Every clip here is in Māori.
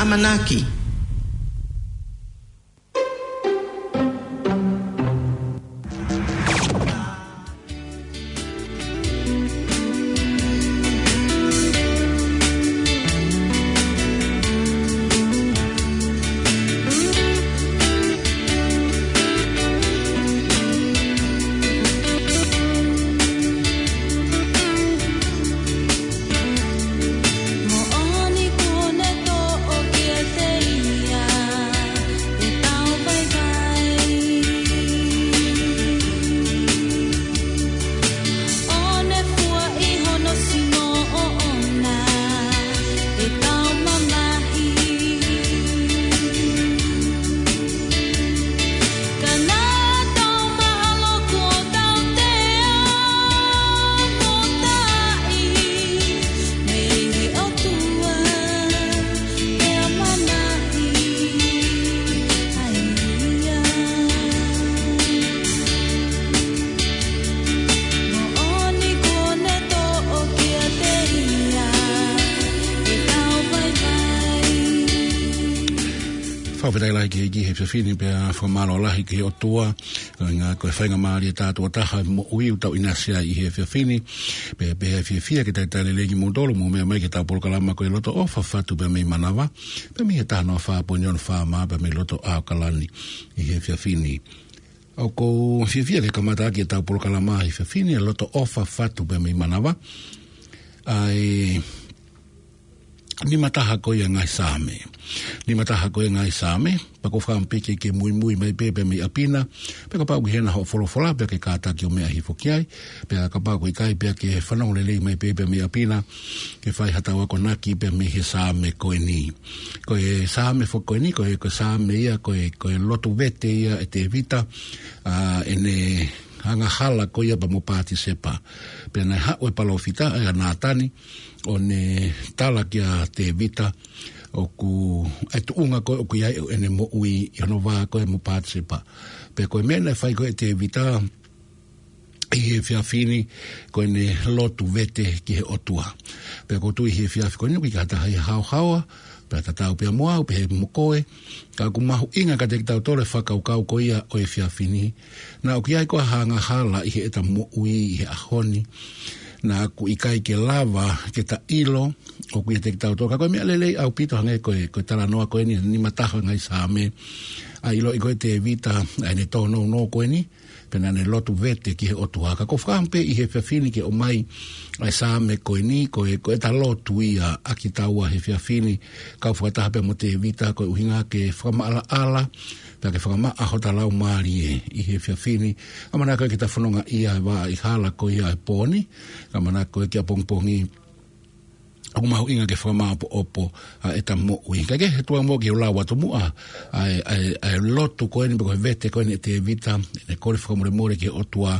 Amanaki. Whawerai ki he whiwhini pia whamalo lahi ki o tua, ngā koe whainga maari e tātua taha mo ui utau inasia I he whiwhini, pia he whiwhia ki tai tale legi mundolo, mo mea mai ki tau polokalama koe loto o whawhatu pia mei manawa, pia mi he tāna o whāponion whāma pia mei loto au kalani I he whiwhini. Au ko whiwhia ke kamata ki tau polokalama I whiwhini, e loto o whawhatu pia mei manawa, ai ni mataha koe ngai same. Ni mataha koe ngai same, pako whampeke ke mui mai pepe mei apina, peka pau ki hena ho wholofola, peka ke kātaki o mea hifokiai, peka ka pau ki kai peka ke whanau lelei mai pepe mei apina, ke whai hatau ako naki peka mei he same koe ni. Koe same fo koe ni, koe same ia, koe lotu vete ia e te vita, ene hanga hala koe ia pa mo pāti sepa. Peka nei hao e palofita, e nātani, o ne tala kia te vita o ku e tu unga koe o ku iai ene mo ui I hono wā koe mo pātsepa. Pe koe mena e whai koe te vita I he whiawhini koe ne lotu vete ki he otua. Pe ko tui he whiawhi koe nuki ka taha I hao hawa, pe ta tau pia moa, pe he mo koe, ka ku mahu inga ka te tau tore whakau kau ko ia o e whiawhini. Na o ki ai koe hanga hala I he eta mo ui I he ahoni, na ku ikai ke lava ke ta ilo o ku te tau toka koe mea lelei au pito hange koe tala noa koe ni mataha ngai same a ilo I koe te vita ai ne tono no koe ni pena ne lotu vete ki he otuhaka ko whampe I he whiawhini ke o mai ai same koe ni koe ta lotu ia aki taua he whiawhini kau whakataha pe mo te vita koe uhinga ke whakama ala pia ke whakama ahota lau maari I he whiawhini amana koe ki ta whanonga ia wa I hala koe ia e pōni amana koe ki a pongpongi aku mahu inga ke whakama opo e ta mo ui kake he tua mo ki o lau atu mua ai lotu koe ni koe vete koe ni te vita ne kore whakamore more ke otua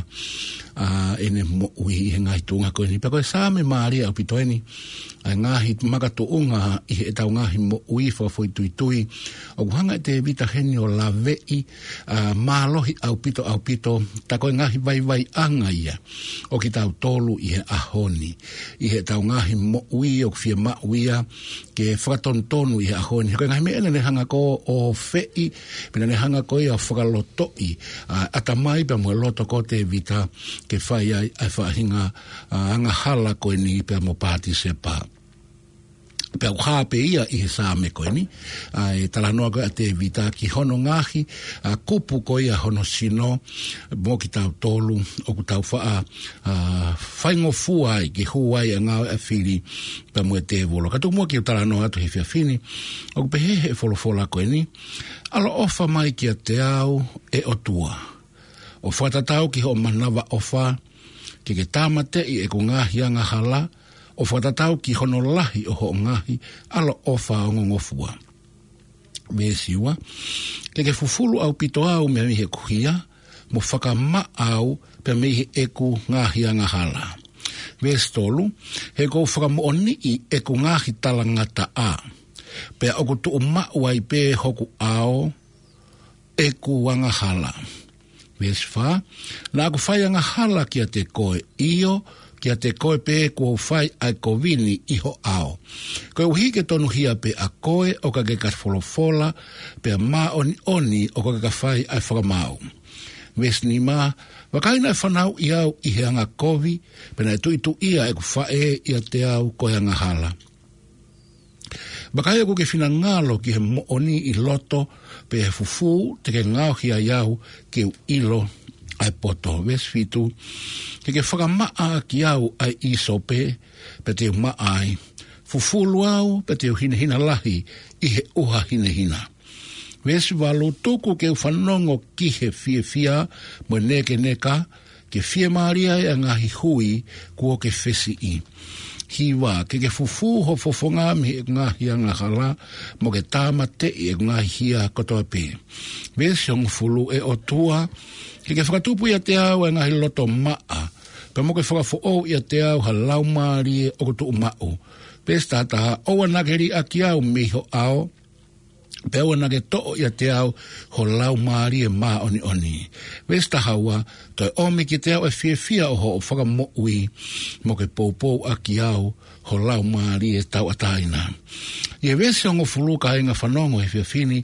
ene mo ui he ngai tunga koe ni pia koe same maari au pitoeni ai ngahi makatu unga I he tau ngahi mo ui whawhoi tui o kuhanga te vita heni o la vei mālohi au pito ta koe ngahi vai anga ia o ki tau tolu I he ahoni I he tau ngahi mo ui o kwhia ma uia ke whakatontonu I he ahoni koe ngahi mea ne hanga ko o fei pina ne hanga ko I a whakalotoi atamai pa mo loto ko te vita ke whai ai whahinga anga hala koe ni pia mo pāti sepa pia uhape ia I he same koe ni ai talanoa koe a te vita ki hono ngahi kupu koe ia hono sino mo ki tau tolu o ku tau wha whaingo fuai ki huai a ngau a whiri pa mua te volo katu mua ki o talanoa atu he whiawhini o ku pehe he wholofola koe ni alo ofa mai ki a te au e otua o whatatau ki ho manawa ofa ki ke tāmate I e ku ngahi anga hala o whatatau ki hono lahi o ho ngahi alo ofa o ngofua. Mesiwa, ke fufulu au pito au me he kuhia, mo whakama au pe me he eku ngahi anga hala. Vestolu, he ko whakamooni I eku ngahi talangata a. Pe oku tu umawai pe hoku ao eku anga hala. Vesfa, na aku whai anga hala ki a te koe io, kia te koe pe kua whai ai kovini iho ao. Koe uhi ke tonu hia pe a koe o ka ke wholofola pe a maa oni o ka whai ai whakamau. Vesni ma, wakaina e whanau i au i heanga kovi, pena e tuitu ia e ku whae ia te au koe anga hala. Wakaia ku ke whina ngalo ki he mooni i loto, pe he fufu te ke ngau hia iau ke u ilo ai poto. Vesfitu, ke whakamaa ki au ai isope, pe te maa ai. Fufu luau, pe te hina lahi i he uha hina. Vesi walu tuku ke whanongo ki he fia mo neke neka, ke fia maria e ngahi hui kua ke fesi i. Hiwa, ke fufu ho fofonga mi e ngahi anga hala, mo ke tāma te e ngahi hia kotoa pe. Vesi hong fulu e o tua, ke whakatupu ia te au e ngahi loto maa, pe mo ke whakafo ia te au ha lau maari e o kutu umau. Vesi tataha, owa nakeri aki au miho au, pe o na ke to'o ia te au ho lau maari e maa oni. Vesta haua, toi omi ki te au e fia o ho o whakamoui mo ke poupou a ki au ho lau maari e tau ataina. Ie vese ongo fuluka inga whanongo e fini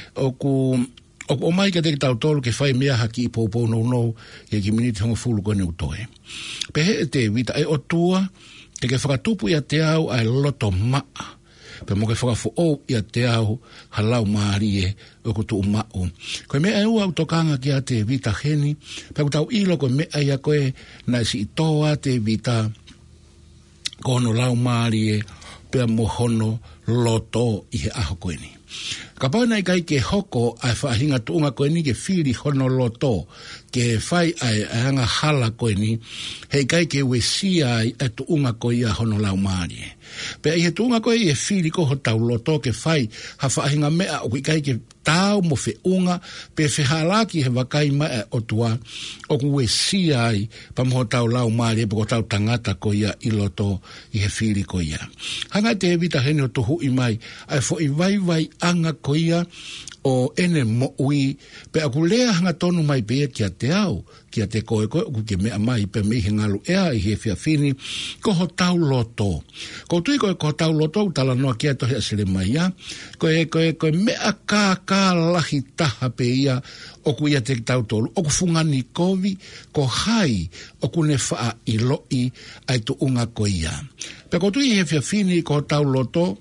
o mai ka te tau tolu ke whai mea haki i poupou no e ki miniti ongo fuluka ne utoe. Pe he e te vita e o tua te ke whakatupu ia te au ai loto maa. Pe mo ke whakafo ia te au halau maari e o kutu umau. Koe mea e ua utokanga ki a te vita heni, pe kutau ilo koe mea ia koe na si itoa te vita kono lau maari e pe mo hono loto i he aho koe ni. Ka pauna i kai ke hoko ai whahinga tuunga koe ni ke whiri hono loto ke whai ai anga hala koe ni hei kai ke wesia ai e tuunga koe ia hono lau maari e. Pe i he tuunga koe i e whiri ko ho tau loto ke whai ha whahinga mea o kai ke tau mo fe unga pe whehalaki he wakai mai o tua o kue si ai pa mo tau lau maari e po tau tangata ko ia i loto i he whiri ko ia. Hanga te evita hene o tohu i mai ai fo i vai anga ko ia o ene mo ui pe aku lea hanga tonu mai pe kia te au kia te koe ku ke mea mai pe mihi ngalu ea i he fia fini ko ho tau loto ko tui koe ko tau loto tala noa kia tohi asile mai ia koe mea ka lahi taha pe ia o ku ia te tau tolu o ku fungani kovi ko hai o ku ne faa i loi ai tu unga ko ia pe ko tui he fia fini ko tau loto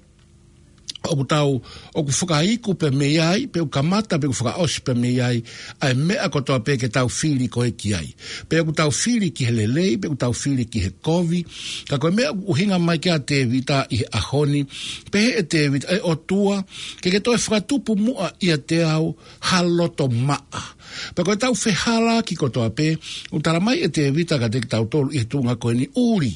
o ku whakaiku pe meiai, pe u kamata pe u whakaosi pe meiai, ai mea kotoa pe ke tau whiri ko e ki ai. Pe u tau whiri ki he lelei, pe u tau whiri ki he kovi, ka koe mea uhinga mai kia te vita i he ahoni, pe he e te vita e o tua, ke toi whakatupu mua ia te au haloto maa. Pe koe tau whehala ki kotoa pe, u tara mai e te vita ka te tau tolu i tunga koe ni uri,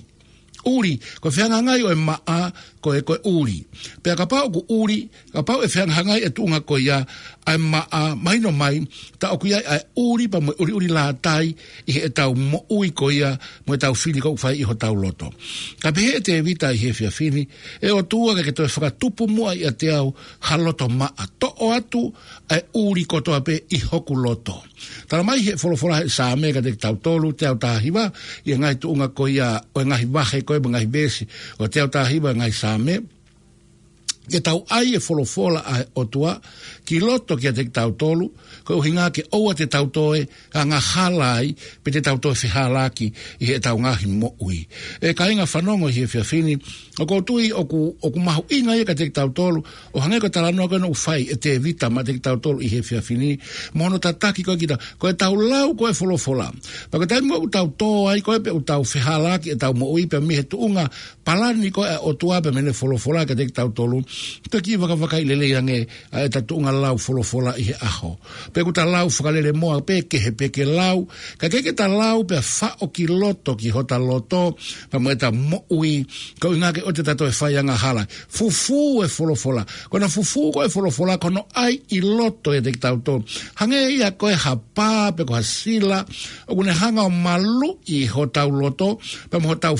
ko whianga ngai o e maa ko e koe uri. Pea ka pao ku uri, ka pao e whianga ngai e tunga ko ia ai maa maino mai, ta o kuia ai uri pa mo uri la tai i he tau mo ui ko ia mo e tau whiri ko whai i ho tau loto. Ka pehe e te evita i he fia whini, e o tua ke toi whakatupu mua i a te au haloto maa. To o atu ai uri ko toa pe i hoku loto. Tara mai he wholofora he sa mega te tau tolu, te au tahiwa, i ngai tuunga ko ia o ngahi wahe ko e ngahi besi, o te au tahiwa ngai sa me, ke tau ai e wholofora ai o tua, ki loto ki a te tau tolu, ko uhinga ke oua te tau toe, ka ngā halai, pe te tau toe whihalaki i he tau ngahi mo ui. E ka inga whanongo hi e whiawhini, o ko tui o ku mahu inga e ka te tau tolu, o hangai ko talanoa koe no whai e te vita ma te tau tolu i he whiawhini, mono tataki koe kita, ko e tau lau koe wholofora. Pa ko taimi o tau tō ai koe pe o tau whihalaki e tau mo ui pe mi he tuunga palani koe o tua pe mene wholofora ka te tau tolu, pe ki waka i lele iange e ta tuunga lau wholofora i he aho. Pe kuta lau whakalele moa pe ke lau, ka keke ta lau pe wha o ki loto ki hota loto, pa mo e ta mo ui, ka inga ke o te tato e whai anga hala. Fufu e wholofora, kona fufu ko e wholofora, kono ai i loto e te tau tō. Hange ia koe hapa, pe ko hasila, o kune hanga o malu i hota loto, pe mo tau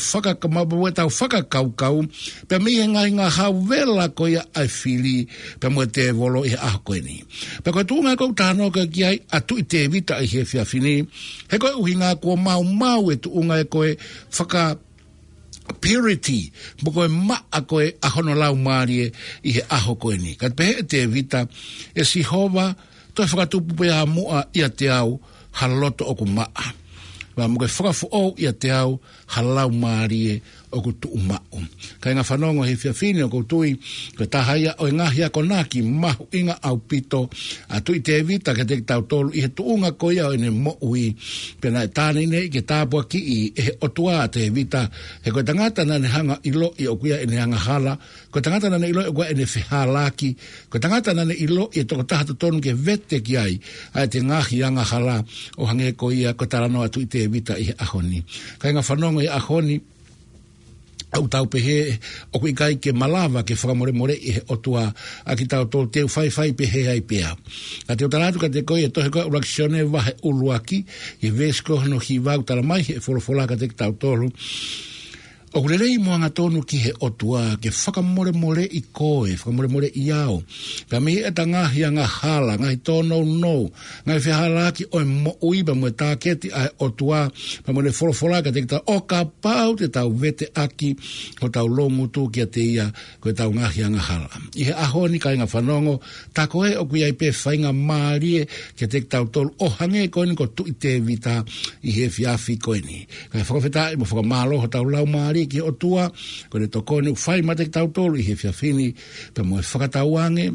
whakakaukau, pe mi henga inga hawela ko ia ai fili, pe mo te volo i aho koe ni. Pe koe tūnga kou tāno ka ki ai atu i te vita i he whiawhini, he koe uhinga kua mau e tuunga e koe purity, boko e maa koe ahono lau maari I he aho koe ni. Ka pehe te vita, e si hova, toi whakatupu pe a mua ia te au, haloto o ku maa. Wa mo ke whakafu o ia te au, halau maari o ku tu umau. Ka inga whanongo he whiawhine o kutui, ko tahaia o ngahia ko naki mahu inga au pito, a tui te evita ke te tau tolu I he tuunga ko ia o ene mo ui, pena e tāne nei ke tāpua ki I he otua te evita, he koe tangata na ne hanga ilo I o kuia ene hanga hala, koe tangata na ne ilo I o kuia ene whihalaki, koe tangata na ne ilo I toko tahata tonu ke vete ki ai, ai te ngahi anga hala o hange ko ia ko tarano a tui te evita I he ahoni. Ka inga whanongo I ahoni, au tau pehe o kui kai ke malawa ke whakamore more I he otua a ki tau tō teu whai pehe ai pea. Ka te utaratu ka te koe e tohe koe urakisione wahe uluaki I vesko no hi wau tala mai he wholofola ka te tau tōru. O kurerei moanga tonu ki he otua ke whakamore more I koe, whakamore more I au. Ka mihi e ta ngahi a ngā hala, ngahi tōnou no, ngahi whihalaki o e mo uiba mo e tāketi a otua, pa mo ne wholofola ka te kita o ka pau te tau vete aki, o tau longutu ki a te ia, ko e tau ngahi a ngā hala. I he ahoni ka inga whanongo, ta koe o kui ai pe whainga maarie, ke te tau tolu, o hange koe ni ko tu I te vita, I he whiafi koe ni. Ka e whakawheta I mo whakamalo ho tau lau maari, ki o tua, ko ne tokone whai mate ki tau tolu I he whiawhini, pa mo e whakatauange,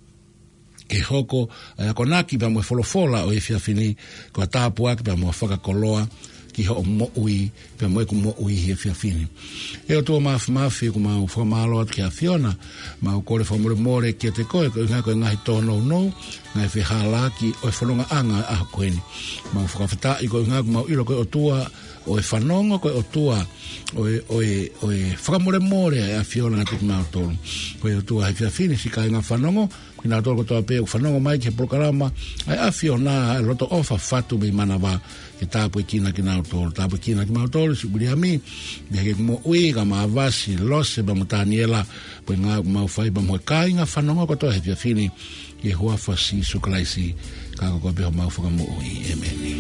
ke hoko, a konaki pa mo e wholofola o e whiawhini, ko a tāpuaki pa mo e whakakoloa, ki ho o mo ui, pa mo e ku mo ui he whiawhini. E o tua mafi, ku mau whakamalo atu ki a Fiona, mau kore whamore more ki a te koe, ko ngā koe ngahi tōnou no, ngai whihalaki o e whanonga anga a koeni. Mau whakawheta I koe ngā ku mau ilo koe o tua, o e whanonga koe o tua, o e whakamore more a Fiona ngā tuki mau tōru. Koe o tua hei whiawhini, si kai ngā whanongo, ki ngā tōru kotoa pēo whanongo mai ki he prokarama, ai a Fiona a roto ofa whatu me manawa, ke tāpui kina ki ngā tōru, tāpui kina ki mau tōru, si buri a mi, me heke kumo ui, ka maa vasi, lose, ba mo tāniela, po ngā mau whai, ba mo e kai ngā whanongo kotoa hei whiawhini, ke hua whasi sukalaisi, ka koe peho mau whakamu ui, emeni.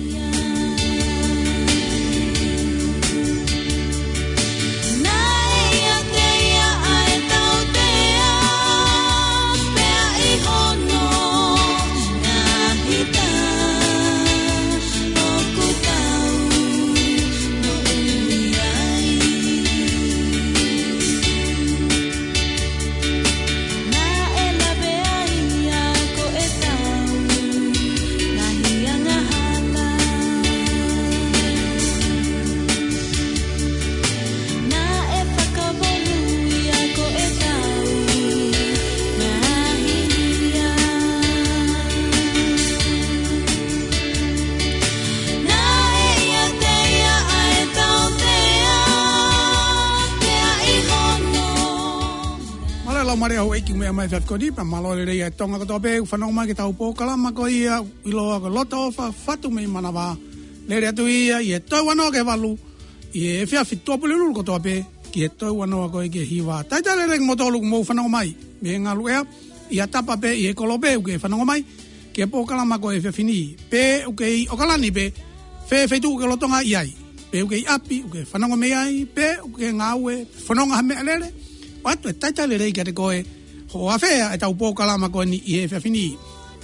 Maria ho eki mea mai whakoni, pa malore rei ai tonga katoa pēku, whanau mai ki tau pōkalama ko ia, iloa ko loto ofa, whatu mei manawa, lere atu ia, I e toi wanoa ke walu, I e whiawhi tōpuli lulu katoa pē, ki e toi wanoa ko eke hiwa. Taitale rei motolu mou whanau mai, me ngalu ea, I a tapa pē, I e kolo pē, uke whanau mai, ki e pōkalama ko e whiawhini, pē, uke I okalani pē, whewhetu uke lotonga I ai, pē uke I api, uke whanau mei ai, pē, uke ngāue, whanau ngaha mea lere, Watu e taitale rei ka te koe ho awhea e tau pōkalama koe ni I he whiawhini.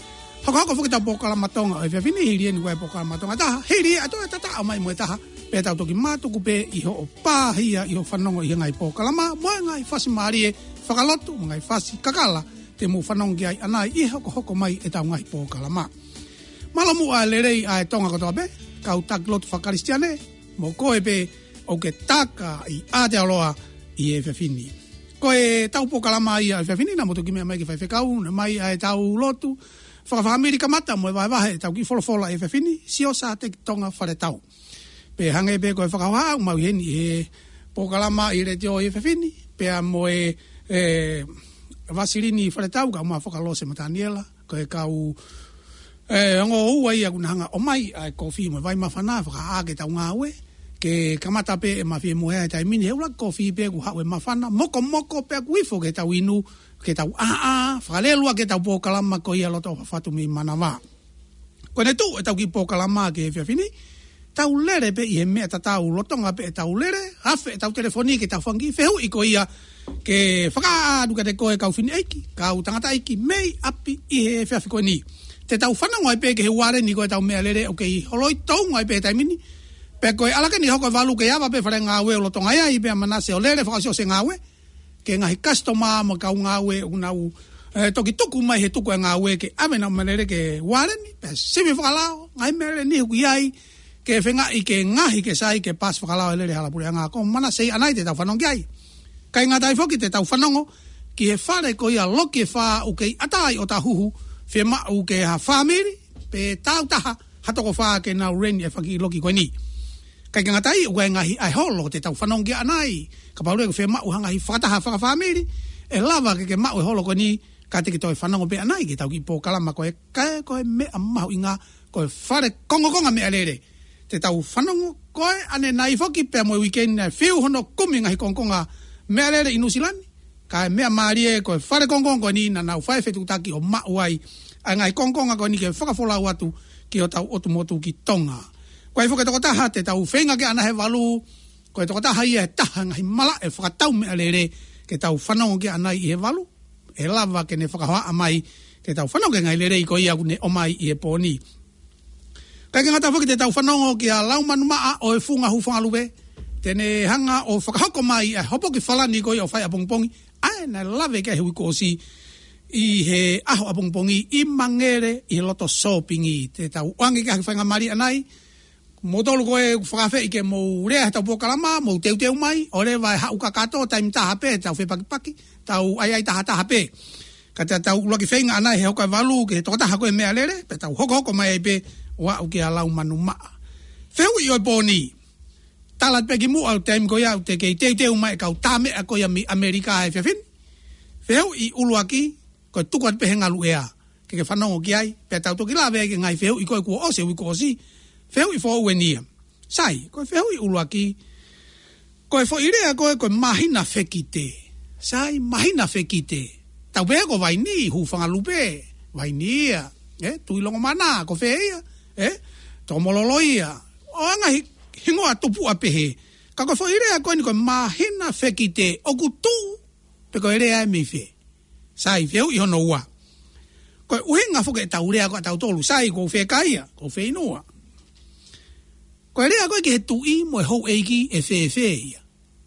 Hoko whuki tau pōkalama tonga o e whiawhini hiri e ni koe pōkalama tonga. Taha, hiri e ato e tata mai mo e taha. Pē tau toki mātuku pē I ho o pāhia I ho whanongo I ngai pōkalama. Moe ngai whasi maari e whakalotu, ngai whasi kakala te mo whanongo ki ai anai I hoko mai e tau ngai pōkalama. Malamu a le rei a e tonga katoa pē, kau tak lotu whakaristiane, mo koe pē o ke taka I Aotearoa I e whiawhini. Ko e tau pōkalama I a whiawhini na motu ki mea mai ki whaiwhekau, na mai a e tau lotu, whakamerika mata mo e wahe tau ki wholofola e whiawhini, sio sa te tonga whare tau. Pe hange pe ko e whakawha, mau heni e pōkalama I re teo e whiawhini, pe a mo e vasirini whare tau, ka uma whakalose mataniela, ko e kau ongo ua I a kunahanga o mai a e kofi mo e vai mawhana, whakaake tau ngā ue, ke kamata pe e mawhie mohe e tai mini heula kofi pe ku hawe mawhana moko pe ku ifo ke tau inu ke tau whakalelua ke tau pōkalama ko ia loto whatu mi manawa. Ko ne tu e tau ki pōkalama ke e whiawhini tau lere pe i mea tatau lotonga pe tau lere, hafe tau telefoni ke tau whangi, whehu i ko ia ke whakaadu ka te koe kau whini eiki, kau tangata eiki, mei api i he whiawhi koe ni. Te tau whanau ai pe ke he ware ni koe tau mea lere, o ke i holoi tau ai pe taimini, pe koe alaka ni hoko walu ke awa pe whare ngā ue o lotonga ia, i pe manase o lere whakasio se ngā ue, ke ngahi kastoma ma kau ngā ue unau, toki tuku mai he tuku e ngā ue ke amena malere ke ware ni, pe siwi whakalao, ngai mele ni huku iai, ke whenga i ke ngahi ke sai ke pas whakalao e lere halapuri a ngā ko mana sei anai te tau whanong ki ai. Kai ngā tai whoki te tau whanongo, ki he whare ko ia loki e wha u kei atai o ta huhu, whe mau ke ha whamiri, pe tau taha, hatoko wha ke nau reni e whaki loki koe ni. Kai ngā tai ue ngahi ai holo te tau whanong ki anai, ka paure ko whe mau hangahi whakataha whaka whamiri, e lava ke mau e holo koe ni, ka te ki toi whanongo pe anai, ki tau ki pō kalama koe, kai koe mea mahu inga, koe whare kongo mea lere. Te tau whanongo koe ane nai whoki pia moe weekend na whiu hono kumi ngahi kongonga mea lere i Nusilani. Ka mea maarie koe whare kongonga koe ni na nau whae whetu taki o mauai a ngahi kongonga koe ni ke whakafolau atu ki o tau otumotu ki Tonga. Koe whoke toko taha te tau whenga ke anahe walu, koe toko taha ia he taha ngahi mala e whakatau mea lere ke tau whanongo ke anai i he walu. E lava ke ne whakahoa amai te tau whanongo ke ngai lere i koe ia ne omai i he pōni. Kai ke ngata whoki te tau whanongo ki a laumanu maa o e whunga hufanga luwe, tene hanga o whakahoko mai e hopo ki whalani koi o whai a pongpongi, ae na lave ke hui kōsi i he aho a pongpongi i mangere i he loto shoppingi, te tau uangi ke haki whainga mari anai, mo tolu koe whakawhi i ke mou rea he tau pōkalama, mou teu mai, o re vai hau kakato, taim taha pe, tau whepakipaki, tau ai taha pe. Ka te tau ulaki whainga anai he hoka walu ke tokataha koe mea lere, pe tau hoko mai ai pe, wa uke a lau manu maa. Wheu i oi pōni, talat peki mu au taim koe au te kei teu mai kau tāme a koe mi Amerika e whiawhin. Wheu i uluaki, koe tukuat pehenga lu ea, ke whanongo ki ai, pe tau toki lawe ke ngai wheu i koe kua ose ui kōsi, wheu i fōu e nia. Sai, koe wheu i uluaki, koe fo i rea koe mahina whekite. Sai, mahina whekite. Tau pēa ko vai ni, hufanga lupe, vai nia, tui longo mana, ko whea, tō mololoia, o anga hingoa tupu a pehe, ka koe fo irea koe ni koe mahina whekite, oku tū, pe koe irea e mi whe. Sai, wheu i hono ua. Koe uhinga whuke e tau rea koe tau tolu, sai, ko whe kaia, ko whe inua. Koe irea koe ki he tui, mo e hou eiki e whe ia.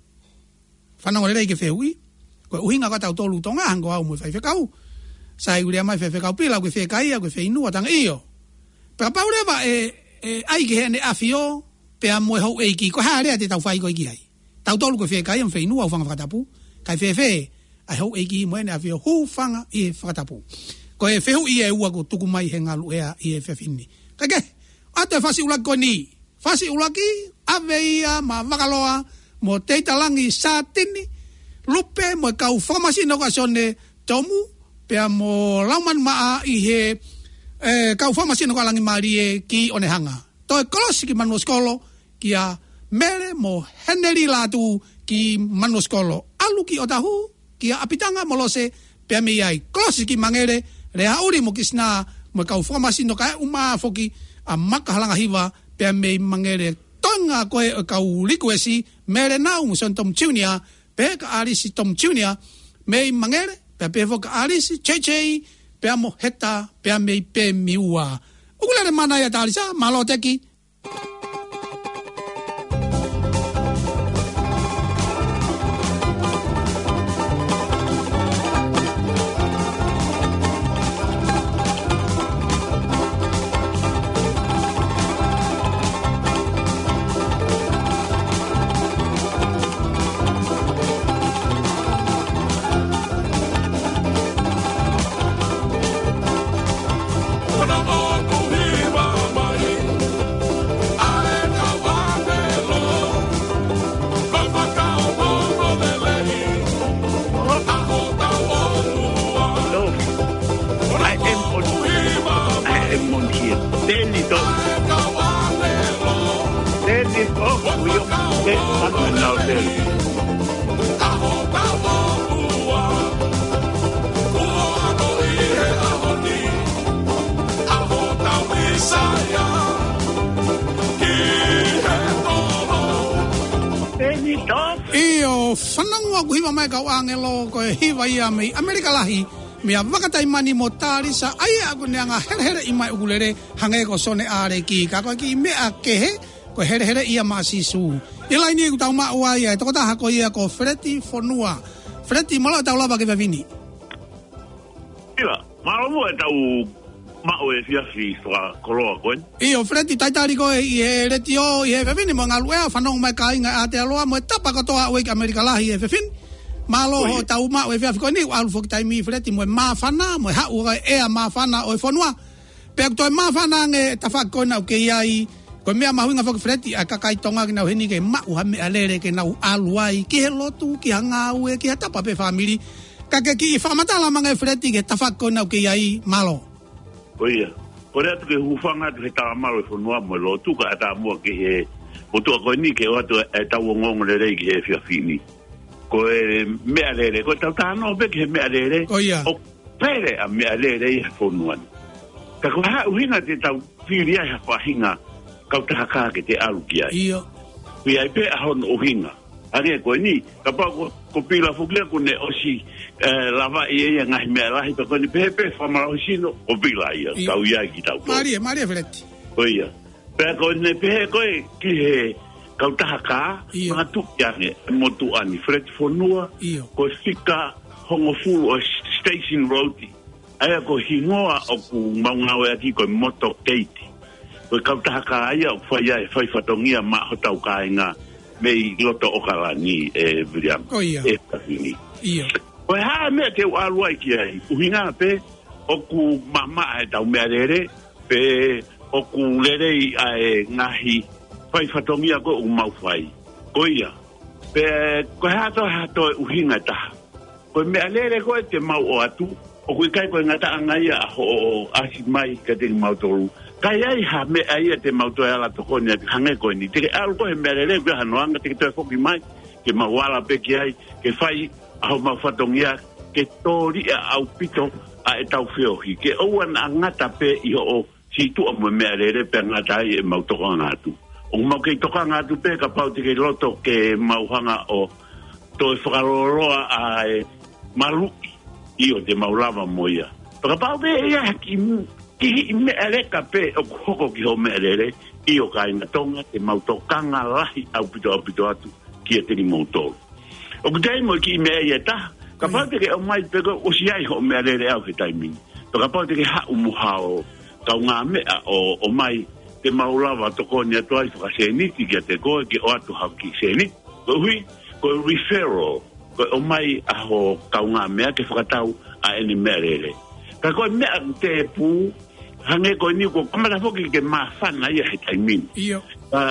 Whanongo rea i ke whehui, koe uhinga koe tau tolu tonga, hango au mo e whai whekau. Sai, urea mai whe whekau pila, koe whe kaia, koe whe inua, tanga iyo. Pea paureva ai ke hene afio, pea moe hou eiki, ko haa rea te tau whai koe ki ai. Tau tolu koe whekai am whainua au whanga whakatapu, kai whe, ai hou eiki moe ne afio hu whanga i he whakatapu. Koe whehu i e ua ko tuku mai he ngalu ea i he whewhini. Kake, ate whasi ulaki koe ni, whasi ulaki, ave ia, ma wakaloa, mo teita langi sa tini, lupe, mo kau whamasino ka sone tomu, pea mo lauman maa i he kau whamasino ka langi marie ki one hanga. Toi kolosi ki manu skolo ki a mere mo heneri latu ki manu skolo. Alu ki otahu ki a apitanga molose pea mi ai. Kolosi ki mangere rea uri mo kisna mo kau whamasino ka uma foki a makahalanga hiva pea mi mangere tonga koe kau likuesi mere nau muson Tom Junior pe ka arisi Tom Junior me mangere pea pe foka arisi chei pea mo heta, pea mei pe miua. Ukulele mana ya talisa, malo teki. Saya, ko whanangua ku hiwa mai kau angelo ko hiwa ia mei Amerika lahi mea wakatai mani mo tarisa ai aku neanga here i mai ukulere hange ko sone are ki ka ko ki mea kehe ko here ia masisu ila ni ku tau ma wa ia to ta ko ia ko Freti Fonua Freti mala tau lava ke vini ila maro tau ma o e fiafi swa koloa koen io Freti taitari ko e retio e vini mo ngalue fanong mai kai nga ate aloa mo tapa ko toa o Amerika lahi e vini malo ho tau ma o fiafi ko ni al fok tai mi Freti mo mafana mo ha o e mafana o Fonua pe to mafana nge tafa ko na ke ai ko mea mahuinga fok Freti a kakai tonga ki na heni ke ma u hame alere ke na aluai ki lotu ki hanga u ki tapa pe family ka ke ki famata la manga Freti ke tafa ko na ke ai malo oia ore atu ke hufanga te ta malo Fonua mo lo tu ka ta mo ke he o tu ko ni ke o tu e ta wongo le rei ke fiafi ni ko me alere ko ta no be ke me alere o pere a me alere Fonua ka ko ha uhinga te ta firia ha fa hinga kau taka ke te alu ki ai. Iyo. Pi ai pe ahon o hinga. Are ko ni, ka pa ko pila fukle ko ne osi lava ia ngai me lahi pa ko ni pepe fa ma osino o pila ia. Kau ia ki tau. Maria Freti. Oia. Pe ko ne pe ko ki he kau taka ma tu ya ne mo tu ani Freti Fonua. Iyo. Ko fika hongo fu o Station Road. Ai ko hingoa o ku maunga ki ko moto Kate. Ko kautaka ia fai fai fatongia ma hotau kainga mei loto okala ni William ni ia ko ha me te alwai ki ai uhinga pe oku mama e tau merere pe oku lere ai ngahi fai fatongia ko mau fai ko ia pe ko ha to uhinga ta ko me alere ko te mau o atu o kai ko ngata angai o asimai ka te mau toru kai ai ha me ai te mauto ala to konia hange ko ni te al ko merele ga hanoanga te to foki mai ke mawala pe ki ai ke fai au ma fatongia ke tori au pito a etau fiohi ke o an angata pe I o si tu o merele pe ngata ai mauto ngatu o mau ke toka ngatu pe ka pau te ke loto ke mauhanga o to whakaroroa a malu io te maulava moia ka pau pe ia ki me aleka pe o koko ki ho me alere I o kaina tonga te mautokanga lahi au pito atu ki te ni moto o kutei mo ki me ia ta ka pate ke o mai pego o si ai ho me alere au he taimini ka pate ke ha umuhao ka unga mea o mai te maulava toko ni atu ai whakaseniti ki te koe ki o atu hauki seniti ko hui ko referral ko o mai aho ka unga mea ke whakatau a eni me alere ka koe mea te pu hange ko ni ko kamala foki ke mafana ia he taimini iyo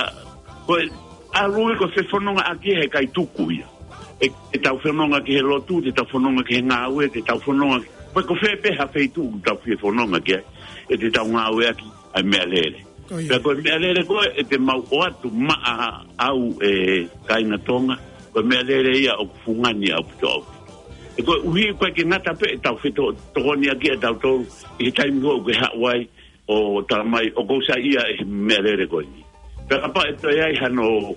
ko alu ko se fononga aki he kai tuku ia e tau fononga ki he lotu te tau fononga ki he ngawe te tau fononga ko fe pe ha feitu tau fe fononga ke e te tau ngawe aki ai me alere ko me alere ko e te mau o atu ma au kai na tonga ko me alere ia o fungani au to ko uhi ko ke ngata pe tau fito toni aki tau to I time go ke Hawaii o tamai o ko sa ia merere ko ni pero pa eto ai hano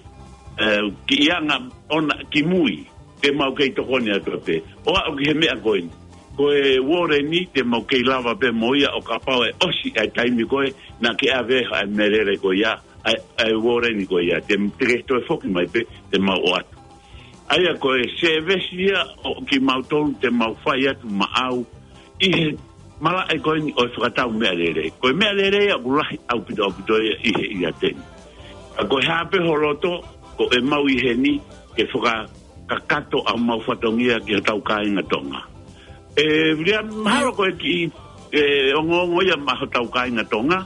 ki anga ona ki mui te mau ke to koni ato pe o ke me ko ni ko e wore ni te mau ke lava pe moia o ka pa o si ai time ko na ke ave a merere ko ya ai wore ni ko ya te to foki mai pe te mau o atu ai ko e se vesia o ki mau to te mau fai atu ma au I mala e koe ni o whakatau mea lere. Koe mea lere a urahi au pito I he I ateni. A koe hape horoto, ko e mau I he ni ke whakakato a mau whatongia ki hatau kāinga tonga. Ria maharo koe ki ongo ia maho tau kāinga tonga.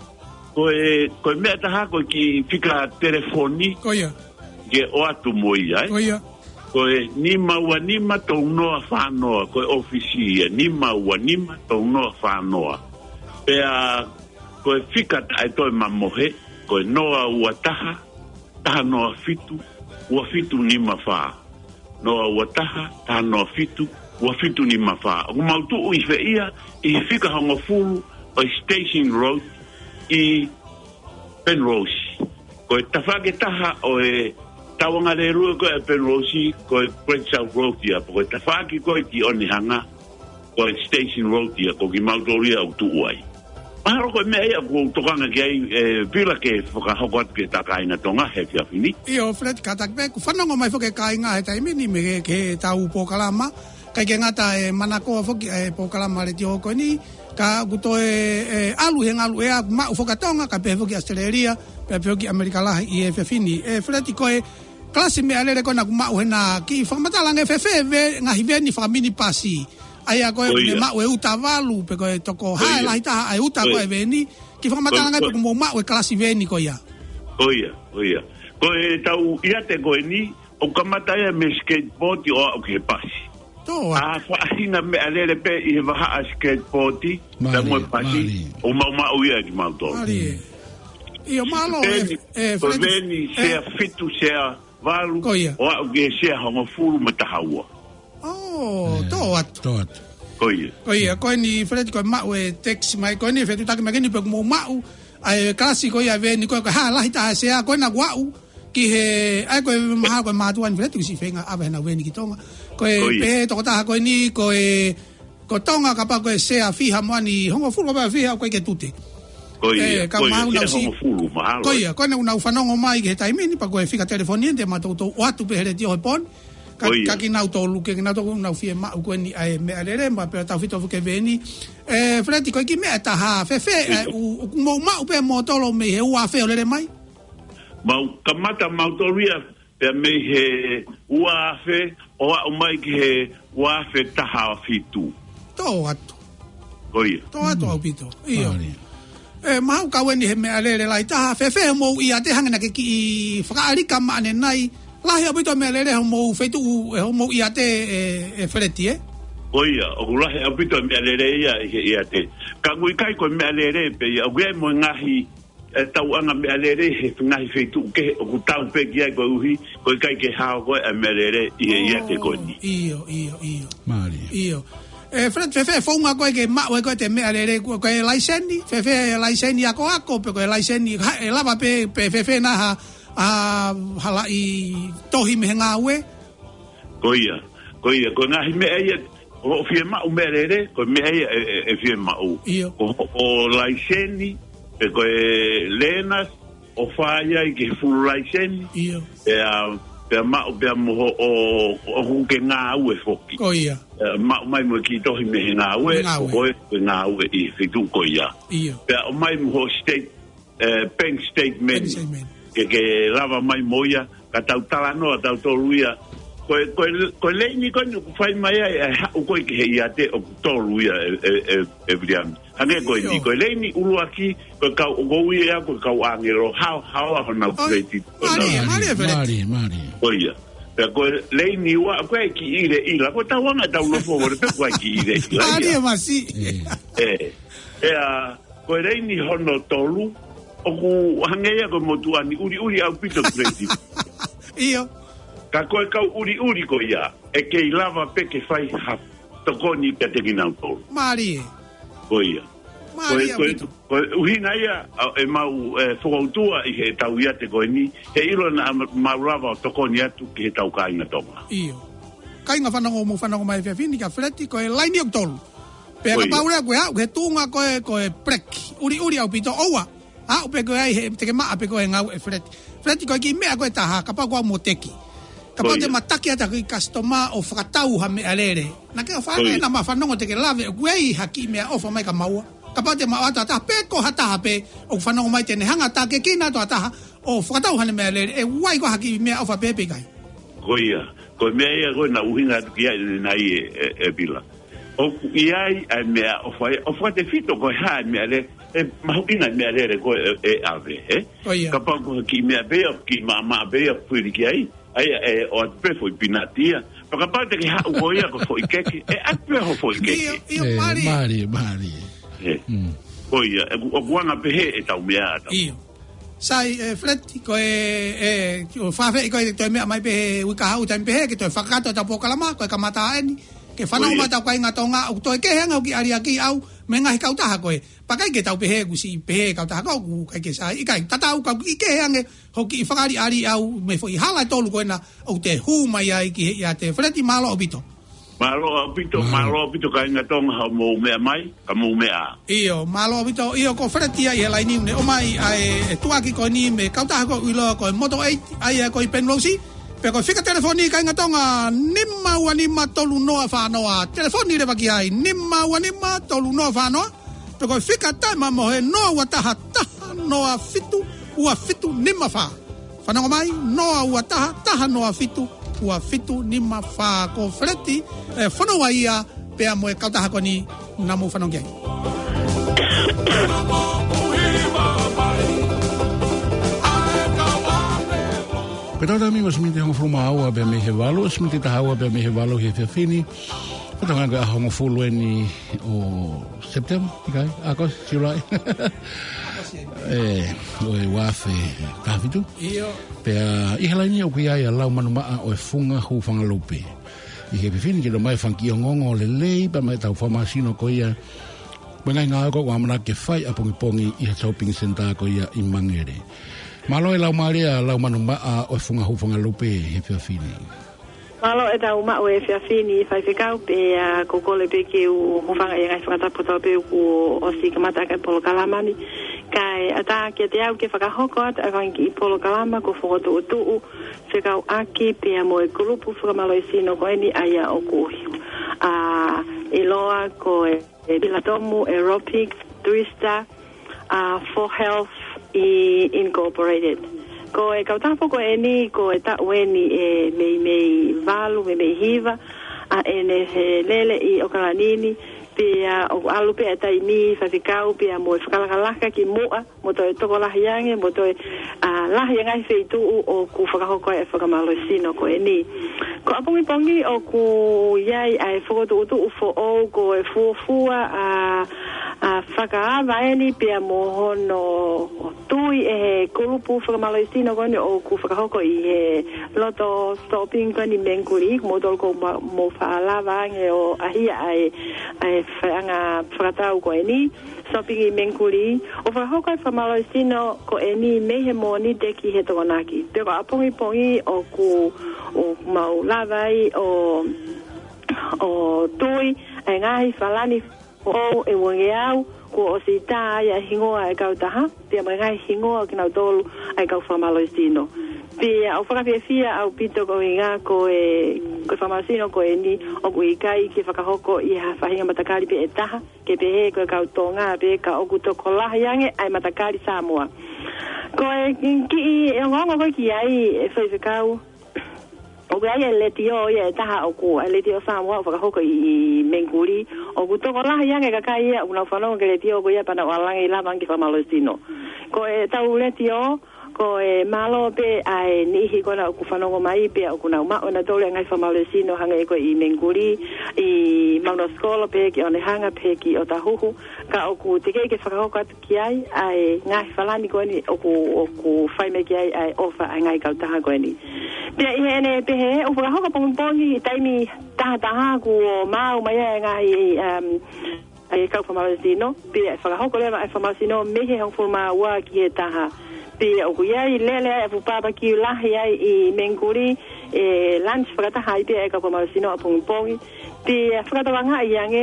Koe mea taha koe ki whika telefoni. Koia. Ke o atu moi ai. Koia. Koe ni maua nima tau noa whanoa, koe ofisia, ni maua nima tau noa whanoa. Pea, koe whika tae toi mamohe, koe noa ua taha noa fitu, ua fitu nima wha. Noa ua taha noa fitu, ua fitu nima wha. O mautu ui whia, I whika hongo fulu, o Station Road, I Penrose. Koe tawhake taha o tawanga le rua ko e Pelosi ko Great South Road ia ko ta faki ko ki onihanga ko Station Road ia ko ki Mautoria o tuai Paro ko me ia ko tokanga ke pila ke foka hokot ke takaina tonga he fia fini. Io Fred katakbe ku fanongo mai foke kainga he taimi ni me ke tau pokalama kai ke ngata manako foki pokalama le tio ko ni ka guto alu hengalu ma foka tonga ka pe foki Australia pe foki America la i fe fini Fred ko klase me ale ko na ma hena ki famatala nge fe ngahi veni famini pasi Aya ko me ma we utavalu pe ko toko ha la ita ai uta ko veni ki fa matanga ngai ko ma we klasi veni ko ya. Oia. Ko tau ia te ko ni o kamata ya me skateboard o ke pasi. To fa hina me ale pe I va skateboard da mo pasi o ma o ia ki ma to. Io malo veni se fitu se valu o ke se ho fulu matahawa. Oh, to. Koia. Ko ni Fred ko ma we text mai ko ni fetu tak mageni pe mo mau ai klasiko ya veni ko ha la hita se ko na guau ki he ai ko ma ko ma tuan Fred si fenga ave na veni ki tonga ko pe to ta ko ni ko tonga ka pa ko se a fiha mani hongo fulo ba fiha ko ke tute. Koia. Ka ma una si. Koia, ko na una ufanongo mai ke taimi ni pa ko fica telefoniente ma to o atu pe hele tio pon. Kaki nau tolu ke nau tolu nau fie ma ko ni ai me alere ma pe ta fito ke veni Fredi ko ki me ta ha fe mo ma pe mo tolo me he wa fe ole mai ma kamata Mautoria pe me he wa fe o mai ki he wa fe ta ha fitu to atu Koia to atu opito io ma ka weni he me alere lai ta fe mo ia te hanga ke ki fra ali kama ne nai la he abito me lere mo fetu mo iate Fredi Oia o la he abito me lere ia te ka ngui kai ko me lere pe ia ge mo ngahi tau anga me lere he ngahi fetu ke o tau pe kia ko uhi ko kai ke ha ko me lere ia te ko ni io Mari io Fred fe fonga ko ke ma ko te me lere ko license fe license ako pe ko license lava pe fe na ha hala I tohi me nga we Koia ko nga me ia o fie ma o merere ko me ia fie ma o laiseni ko lenas o faia ke full license pe ma o pe mo o ke nga we foki Koia ma mai mo ki tohi me nga we ko nga we I fitu koia pe mai mo state bank statement que lava mai moia ka tau tala no tau toluia ko leini ko fai mai o ko ke ia te o toluia Brian ane ko ni ko leini ulu aki ko ka o ia ko ka angelo how na creative Mari oia ko leini wa ko ki ila ko tau nga tau no fo pe ko ki ire Mari masi ko leini hono tolu o hangeia ko motuani uri au pito creative io ka uri ko ia ke lava pe ke fai ha to koni pe te kinau to Mari koia ko uhina ia mau foautua I he tau ia te koini he ilo na maurava to koni atu ke tau kainga tonga io kainga whanongo mai fini ka Fredi ko laini o tolu pe ka paura ko he tunga ko prek uri au pito owa o pe ko ai te ma pe ko nga Fredi ko ki me ko ta ka pa ko moteki ka pa te mataki ata ki customer o fratau ha me alere na ke fa na ma fa no te ke lave ko ai haki me o fa mai ka maua ka pa te ma ata pe ko hata pe o fa no mai te hanga ta ke kina to ata o fratau ha me alere wai ko haki me o fa pe kai koia ko me ia ko na uhinga ki ai na e bila o iai a me o fa te fito ko ha me alere mahukina me alere ko ave ka pa ko ki me be ki mama be puri ki ai o pe foi pinatia pa ka pa te ki ha ko ia ko foi keki a pe ho foi keki Mari koia o guanga pe he tau me ata sai Fredi ko o fa fe ko te me mai pe u ka hau tan pe ke to fakato ta pokalama ko ka mata ani ke whanau mata kai ngā tonga o toi ke hanga o ki aria ki au me ngahi kautaha koe pakai ke tau pehe kusi pehe kautaha ko kai ke sai kai tatau ka ki ke hanga hoki i whakari ari au me fo i hala tolu koe na o te hu mai ai ki ia te Fredi malo obito malo obito kai ngā tonga hau mō mea mai ka mō mea iyo malo obito iyo ko Fredi ai he lai ni o mai ai tuaki ko ni me kautaha ko uilo ko Moto 8 ai ko i Penrose pe ko fika telefoni kai ngatonga nimma wanima tolu noa whanoa telefoni re baki ai nimma wanima tolu noa whanoa pe ko fika taima mo he noa wataha taha noa fitu ua fitu nimma wha whanonga mai noa ua taha noa fitu ua fitu nimma wha ko Fredi whanoa ia pea mo e kautaha ko ni namu whanonga ai Petata mi was minte hongo fruma aua be me he walo, sminte ta haua be me he walo he fini. Petanga ga hongo fulu eni o September, kai, Agos, July. O e wafe tafitu. Iyo. Pe I halaini o kuia ia lau manu maa o e funga hu fanga lupe. I he fini ke do mai fanki o ngongo le lei pa mai tau famasino ko ia. Wengai ngā ko wamana ke fai apongi I shopping center ko ia I Mangere. Malo e lau maria lau manu maa o funga hufunga lupe he whiawhini. Malo e tau maa o e whiawhini whai whikau pe kokole pe ke u hufanga e ngai whakataputa pe u o si kamata kai polo kalamani. Kai ata ke te au ke whakahoko ata akangi I polo kalama ko whakotu o tuu whikau aki pe a mo e grupu whakamalo e sino ko eni aia o kuhi. E loa ko e Pilatomu, Aerobics, Twista, For Health, Incorporated. Ko e kautapo ko eni ko e ta weni e mei valu me hiva a ene lele I okalanini pe o alu pe ta ni fafikau pe mo fakalalaka ki moa mo to to la yange mo to la yanga feitu o ku fakahoko e fakamalo sino ko eni ko apongi o ku yai ai foto tu fo o ko e fua whakaava eni pia mo hono tui e kulupu whakamalaisino kone o ku whakahoko I he loto stopping kone menguri mo tolko mo whaalava ange o ahia ai whaanga whakatau ko eni stopping I menguri o whakahoko I whakamalaisino ko eni mehe mo ni deki he tokonaki pero apongi o ku o mau lavai o tui e ngahi whalani o e wange au ko o si ta ia hingoa e kautaha pia mai ngai hingoa ki nau tolu ai kau whamaloisino pia au whakawhiawhia au pito ko inga ko whamasino ko e ni o ku ikai ki whakahoko I ha whahinga matakari pe e taha ke pe he ko e kautonga pe ka o ku toko laha yange ai matakari Samoa ko e ki e ngongo ko ki ai e whaiwhikau o ga ia letio ia taha o ku letio Samoa o whakahoko I menguri o ku toko laha yange ka kai ia una whanau ke letio ko ia pana walangi lavangi whamalosino ko e tau letio ko e malo pe ai nihi kona o ku whanau mai pe o ku nau mao na tole ngai whamalosino hanga ko I menguri I Mauno Skola pe ki one hanga pe ki o tahuhu ka o ku teke ke whakahoko atu ki ai ngai whalani ko ni o ku whaime ki ai ofa ai ngai kautaha ko ni pia I ene pehe o whakahoka pongi taimi taha ku o mau mai ngai ai kau whamalosino pia whakahoko lewa ai whamalosino mehe hong furma ua ki he taha pia o ku iai lele ai fupapa ki lahi ai I menguri lunch whakataha I pia ai kau whamalosino a pongi pia whakatawanga I ange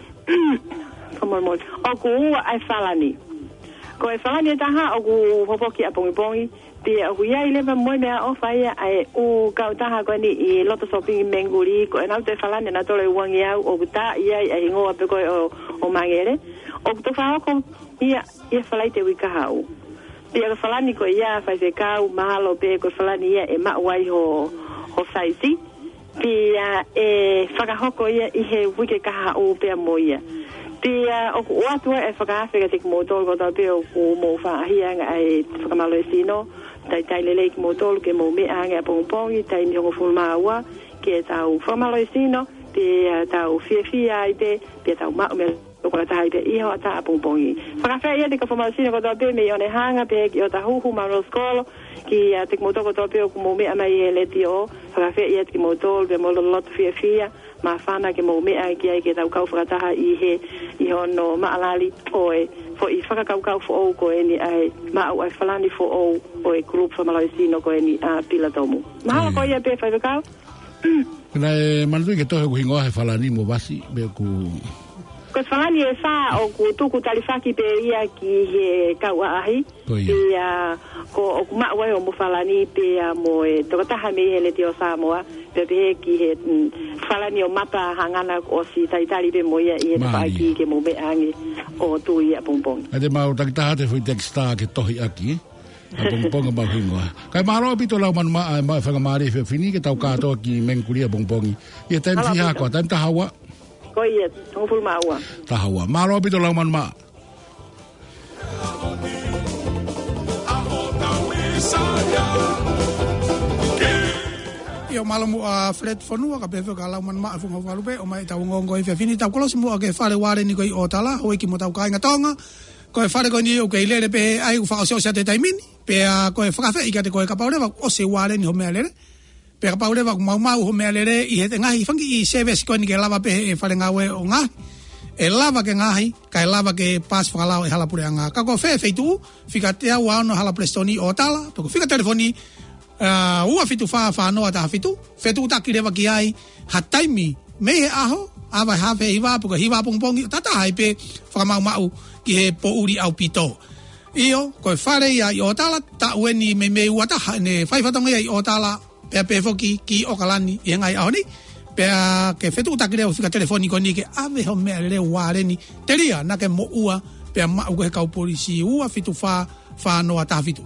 o ku ua ai whalani ko e whalani taha o ku hopoki a pongi pia o ku iai lewa moe mea o whaia ai u kautaha koe ni I loto shopping menguri ko e nau te whalani na tole uangi au o ku ta iai ai ngoa pe koe o Mangere o ku to whahoko ia whalai te wika hau pia ko whalani ko ia whaifekau mahalo pe ko whalani ia e mauai ho saisi pia e whakahoko ia I he wike kaha o pia mo ia pia o ku atua e whakahawhika te kumotolo ko tau pe o ku mo whaahianga ai whakamalo e sino tai lele ki mo tolu ke mo me anga pongi tai ni ngo fulma wa ke tau famalo sino te tau fia ai te tau ma me ko ka tai pe iho ata pongpongi fa fa ia de ka forma sino ko to pe me one hanga pe ki o ta hu ma no skolo ki a te moto ko to pe ko mo me ama i le tio fa fa ia ki moto be mo lot fia ma fana ke mo me ai ki ai ke tau kau fa ta i he i hono ma alali oe fo i fa kau fo o ko eni ai ma o falani fo o e group fa malaisino ko eni a pila tomu ma ko ia pe fa kau na mandu ke to ko hingo he falani mo basi be ku ko falani e fa o ku tu ku talifaki pe ia ki he kau ahi ia ko o ma wa o mo falani pe mo e to ta ha me hele tio Samoa pe ki he falani o mapa hangana o si taitali pe mo ia i pa ki ke mo be angi o tu ia pompong ade ma o ta te foi texta ke tohi aki pompong ba hingo kai malo pito la man ma fa mari fe fini ke tau ka to ki menkulia pompong ia tan fi ha ko tan ta hawa ko ia to ful ma wa ta hawa malo pito la man ma Yo malamu flat fonua ka pefe ka lauman ma fu ngalu pe o mai tau ngongo fe fini tau kolos mo ke fale ware ni koi otala o ki mo tau ka ngatonga ko fale ko ni o ke ile pe ai u fa so te taimini pe ko fa fe i ka te ko ka paure o se ware ni ho me ale pe ka paure va mau ho me ale i he nga i fangi i service ko ni ke lava pe e fale ngawe o nga e lava ke ngahi ka lava ke pas fa la e hala pure nga ka ko fe tu fika te wa no hala prestoni otala to fika telefoni ua fitu fa no ata fitu fetu takireva ki ai hataimi me aho ava ha fe iwa porque hiwa pongpong tata hai pe fa mau ki he po uri au pito io ko fare ia i otala ta weni me uata ne fai fatonga i otala pe foki ki okalani i ngai aoni pe ke fetu takireva fika telefoni ko ni ke ave ho me le ware ni teria na ke mo ua pe ma u ke kau polisi ua fitu fa no ata fitu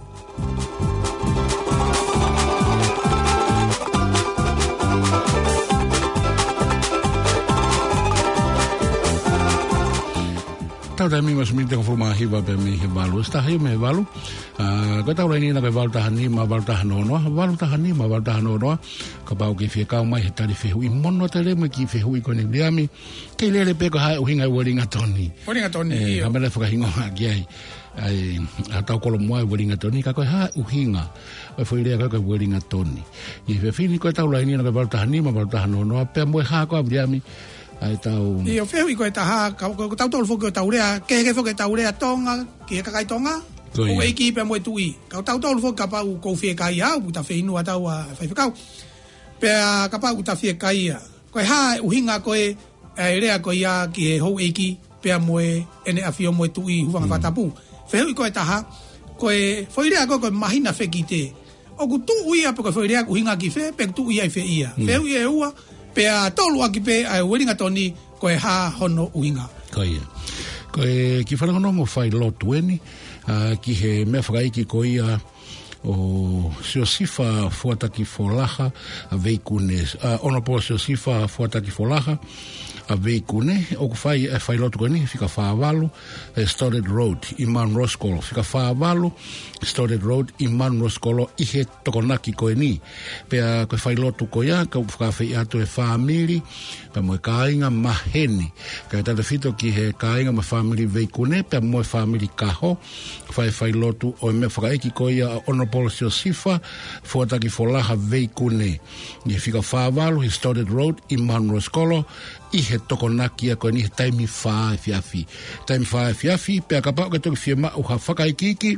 tau dai mi mas mi te forma hiva pe mi hivalu sta hi me valu ko tau ni na ke valta hani ma valta no valta hani ma valta no ka pau ki fi ka mai heta fi hui mono tele me ki fi hui ko ni liami ke le pe ko ha hinga wolinga toni ka mele fa hinga ki ai tau ko mo wolinga toni ka ko ha hinga foi le ka wolinga toni i fe fini ko tau ni na ke valta hani ma valta no pe mo ha ko liami ai tau io feo i ko ta ka ko tau tol fogo taurea ke fogo taurea tonga ke ka kai tonga o equipe mo tui ka tau tol fogo ka pa ko fie kai a uta fe inu ata wa fa ka pe ka pa uta fie kai a ko ha uhinga ko e rea ko ia ki ho eki pe mo ene afio mo tui hu va tapu feo i ko ta ko e foi rea ko mahina fe kite o ku tu ia porque foi rea uhinga ki fe pe tu ia fe ia feo i e ua pe a tolu aki pe a weringa toni ko e ha hono uinga. Ko ia. Ko e ki whanangono mo whai lotu eni, ki he mea whakaiki ko ia o Siosifa Fuataki Folaha a veikune, onopo Siosifa Fuataki Folaha a veikune, o ku whai e whai lotu eni, fika whaavalu, Stoddard Road, i Man Roskolo, fika whaavalu, Stoddard Road, i Man Roskolo, i he tokonaki ko eni, pea ko whai lotu ko ia, ka whakawhi atu e whaamiri, pea mo e kāinga maheni, ka tata whito ki he kāinga ma whaamiri veikune, pea mo e whaamiri kaho, whai lotu o e me whakaiki ko ia Honorable Siosifa Fuataki Folaha veikune, i fika whaavalu, i Stoddard Road, i Man Roskolo, i he tokonaki a koe ni he taimi whaa e whiawhi. Taimi whaa e whiawhi, pea ka pao ke toki whiema uha whakaikiki,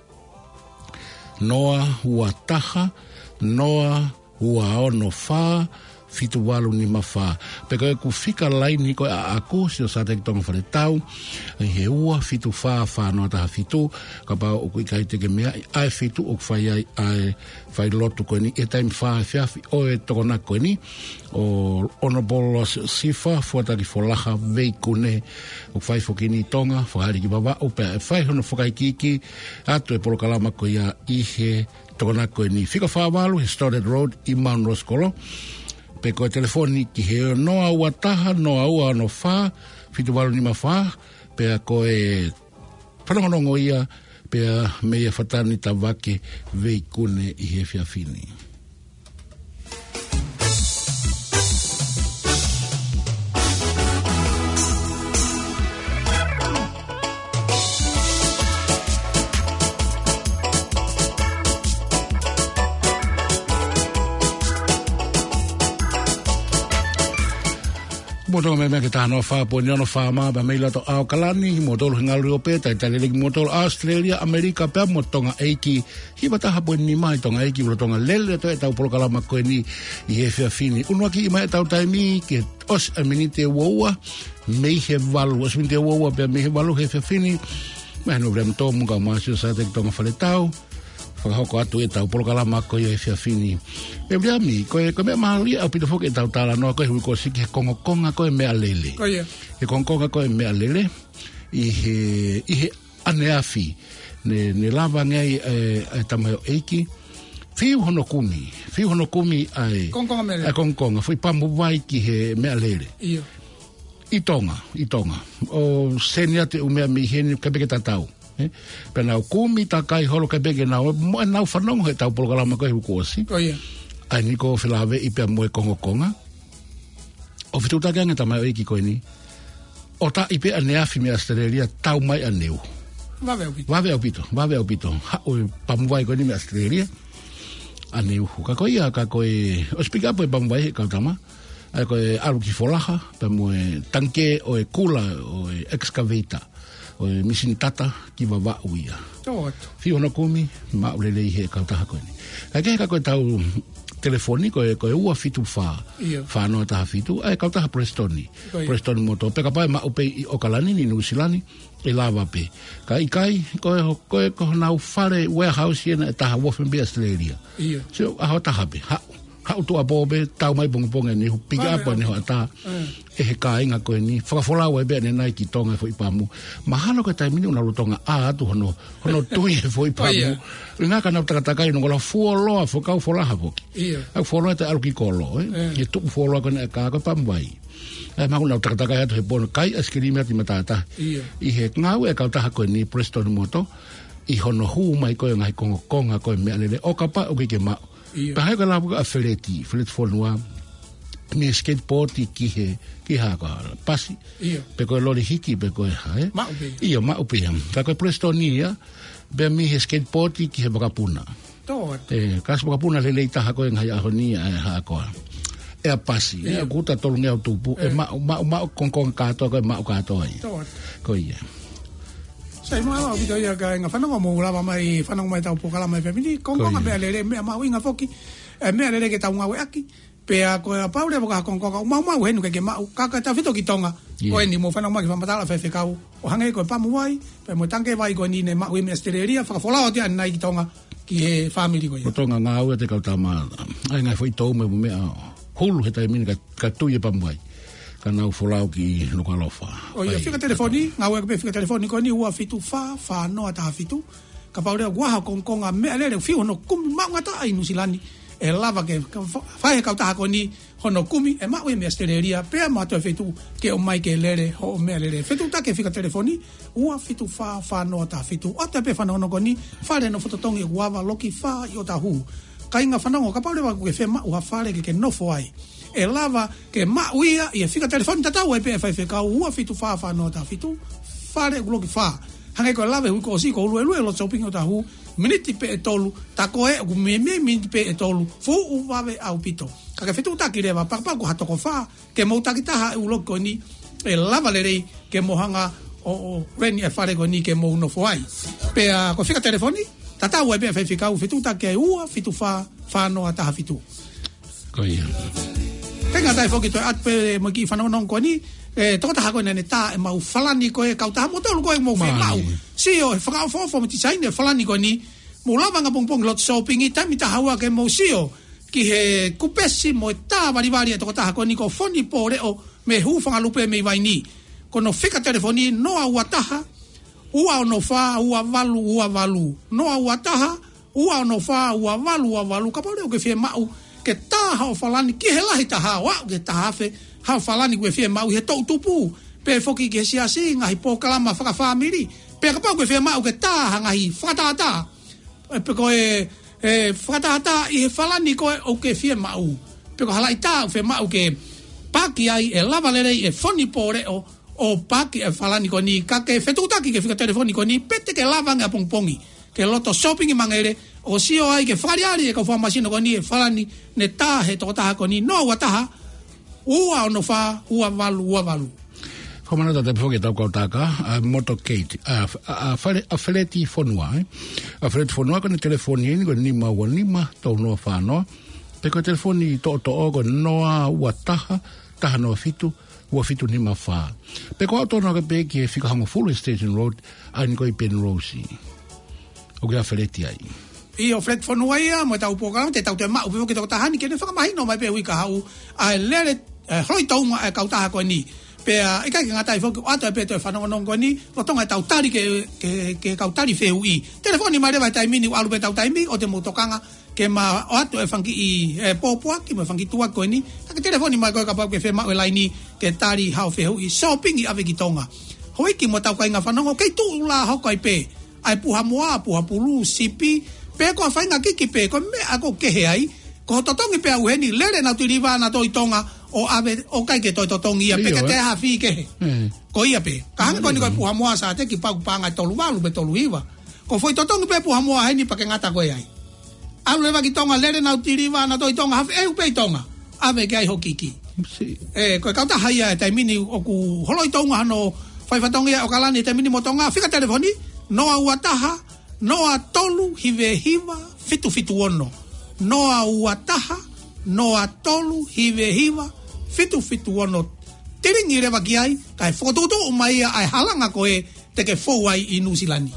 noa hua taha, noa hua ono whaa, fitu walu ni mawha. Peka e ku whika laini koe a aku, si o sa te tonga whare tau, he ua fitu whaa noa taha fitu, ka pao o kui kai teke mea, ai fitu o kwhai ai whai lotu koe ni, e taimi whaa e whiawhi, o e tokona koe ni, o Honorable Sifa Fuataki Folaha veikune, o whai whokini tonga, whahari ki wawa, o pea e whai hono whakaikiki, atu e polokalama koe ia ihe tokona koe ni. Whika whaawalu, he Stoddard Road, i Man Roskolo, pe koe telefoni ki he noa ua taha, noa ua no wha, fitu walu ni ma wha, pe koe whanongonongo ia, pe meia whatani ta wake veikune i he whiawhini. moto me ke tano fa po ni no fa ma ba me la to au kalani moto lo ngalu o peta tale le moto Australia America pe motonga eiki hi bata ha ni mai tonga eiki lo tonga lele to eta por kala ma ko ni I fe fini uno ki mai tau taimi ke os a minute woa me he valu os minute woa pe me he valu he fe fini ma no vrem to mu ga ma sa te tonga faletau hoko atu e tau polokala mako i e fia fini. E blia mi, koe mea mahali au pito foke e tau tala noa koe hui ko siki he kongokonga koe mea lele. He kongokonga koe mea lele I he aneafi ne lava ngai e tamai o eiki fiu hono kumi ai kongokonga fui pamu vai ki he mea lele. I tonga o senia te umea mi heni kabeke tatau pena kumi takai holo ka bege na mo na fanong he tau programa ko hukosi ai ni ko filave I pe mo kongokonga o fitu ta ganga ta mai ki ko ni o ta I pe anea fi me Australia tau mai aneu va ve opito ha o pamwai ko ni me Australia aneu ka ko o speak up e pamwai ka tama ai ko alu ki folaha pe mo tanke o e kula o excavator o misin tata ki wa uia. Fi ono kumi ma ulele he ka ta ko ni. Ka ko tau telefoniko ko ua fitu fa no ta fitu ai ka ta Preston moto pe ka pa ma o kalani ni nusilani e lava pe. Kai ko na ufare warehouse ina ta wofen be Australia. So a ta habi ha tu abobe tau mai bong ni piga apa ni ta e he kainga ko ni fafola we be na ki tonga foi pamu mahalo ka taimini una lutonga a tu hono tui foi pamu nga kana taka kai no la fuolo a foka fola ha boki a fuolo ta alki kolo e tu fuolo ka ka pamu vai e ma una taka kai he bon kai eskrimi ati matata I he ngau e ka ta ko ni Preston moto I hono hu mai ko ngai konga ko me ale o kapa o ke ma pa ka la a flet fonua ni skateboard ki ha ka pasi pe ko lo hiki pe ko ha ma upe ka ko Prestonia be mi skateboard ki he bakapuna ka bakapuna le leita ha ko ngai ahonia ha ko e a pasi e guta tolu nge tupu e ma kon ka to ko ma ka to ai ko ia sai ma video ya ga nga fana mo la mai fana mai tau pokala mai pemini kon me le me ma winga foki me le ke tau nga we aki pe a ko a paure boka kon ma we no ke ma ka ta fito ki tonga ko ni mo fana ma ki fama tala fe ka o hange ko pa mo wai pe mo tanke vai ko ni ne ma we me estereria fa fola o ti an nai ki tonga ki he family ko tonga nga o te ka ta ma ai nga foi to me hulu he tai min ka tu ye pa mo wai kana ufolau ki no kalofa. O ia fika telefoni, ngawe ke fika telefoni ko ni ua fitu fa no ata fitu. Ka paure gua konga me ale fiu no kumi ma ngata ai nusilani. E lava ke fa he ka ta ko ni hono kumi e ma we me estereria pe ma to fitu ke o mai ke lere ho me lere. Fitu ta ke fika telefoni ua fitu fa no ata fitu. O te pe fa no ko ni fa le no fototongi guava loki fa yo ta hu. Kainga fa no ka paure wa ke fe ma ua fa le ke no fo ai. E lava ke ma uia I fika telefoni tatau e pe fa ka ua fitu fa no ta fitu fare gulo ki fa hange ko lava hu ko si ko lu lo shopping o ta hu miniti pe tolu ta ko e me miniti pe tolu fu u vave au pito ka fitu ta ki reva pa ko hato ko fa ke mo ta ki ta ha u lo ko ni e lava le rei ke mo hanga o reni e fare ko ni ke mo no foi pe ko fika telefoni tatau e pe fa fika u fitu ta ke ua fitu fa no ta fitu ko ia tenga dai foki to at pe mo ki fana non ko ni to ta ko ne ta e mau falani ko e ka ta mo to ko e mo mau si o fa fo mo ti sai ne falani ko ni mo la vanga pong lot shopping I ta mi ta hawa ke mo si o ki he kupesi mo ta vari to ta ko ni ko foni pore o me hu fanga lupe me vai ni ko no fika telefoni no a wataha ua no fa ua valu no a wataha ua no fa ua valu ka pore o ke fe mau ke taha o falani ki he lahi taha wa ke taha fe ha falani kwe fie mau he tau tupu pe foki ke siasi ngahi po kalama whaka family pe ka pau kwe fie mau ke taha ngahi whakatata pe ko whakatata I he falani koe o ke fie mau pe ko halai taha fe mau ke paki ai e lava lerei e foni pore o paki e falani ko ni ka ke fetutaki ke fika telefoni ko ni pete ke lava nga pongpongi ke loto shopping I mangere o sio ai ke fariari e ka fua masino ko ni e falani ne tahe to taha ko ni no wa taha ua ono fa, ua valu. Komana te foke tau kautaka, motorcade, a Feleti Fonua, a Feleti Fonua kone telefoni ko nima ua nima, tau noa whanoa, pe ko telefoni to o noa ua taha noa fitu, ua fitu nima wha. Pe ko ato noa pe ki e whikahango Fuller Station Road, a niko i Penrose. O kia Feleti ai. Iyo Fred Fonua ia, mo tau pokala, te tau te mau, pe foke tau tahani, kene whakamahino mai pe hui ka hau, a lere, hroi taunga e kautaha koe ni. Pea ika ki ngatai foki ato e pe to whanongonongo ni o tonga e tautari ke kautari whehui. Telefoni mai rewa tai mini alu pe tautai mi o te motokanga ke ma o ato e whanki i popua ki mo whanki tua koe ni. Taka telefoni mai koe ka pau ke whema o laini ke tari hao whehui. Shopping i ave ki tonga. Hoi ki mo tau kai ngā whanongo kei tu la hau kai pe. Ai puha moa, puha pulu, sipi. Pe ko a whainga kiki pe ko me ako kehe ai. Ko totongi pe au heni lere na tui riva na toi tonga o ave o kai ke toi totongi ia pe ke te hafi ke ko ia pe ka hanga ko ni ko puha moa sa te ki pau panga tolu walu be tolu iwa ko foi totongi pe puha moa heni pa ke ngata ko ai alu leva ki tonga lere na tui riva na toi tonga hafi e pe tonga ave ke ai hokiki ko ka ta haia tai mini o ku holoi tonga no fai fatongi o kalani tai mini motonga fika telefoni noa uataha noa tolu hive hiva fitu ono noa uataha, noa tolu, hiva, fitu ono. Tiringi rewa ki ai, kai whototo o mai ai halanga koe te ke fou ai i Nusilani.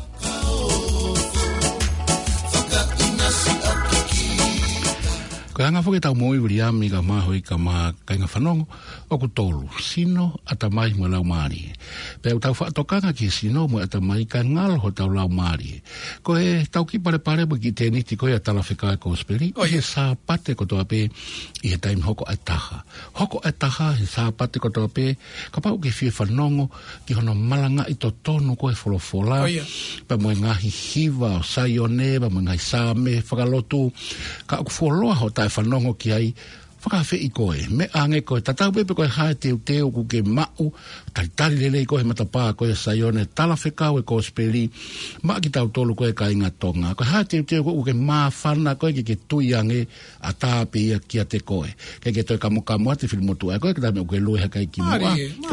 Ko hanga whoke tau moi uri ami ka mahoi ka ma kainga whanongo o ku tolu, sino ata mai mo lau maari. Pea tau whaatokanga ki sino mo ata mai ka ngalo ho tau lau maari. Ko e tau ki pare mo ki teniti koe a tala whika e kosperi, o he sā pate ko toa pe i he taim hoko ai taha. Hoko ai taha he sā pate ko toa pe, ka pau ki whie whanongo ki hono malanga i to tonu koe wholofola. Pa mo ngahi hiva o saione, pa mo ngahi sāme, whakalotu, ka aku wholoa ho tai whanongo ki ai, whakawhi i koe, me ange koe, tatau pepe koe hae teo ku ke mau, tari lelei koe matapā koe saione, tala whekau e kosperi, maa ki tau tolu koe ka inga tonga, koe hae teo ku ke maa whana koe ke tui ange a tāpi ia kia te koe, ke toi kamu ati whilmotu ai koe, ke tame uke lue haka i ki mua,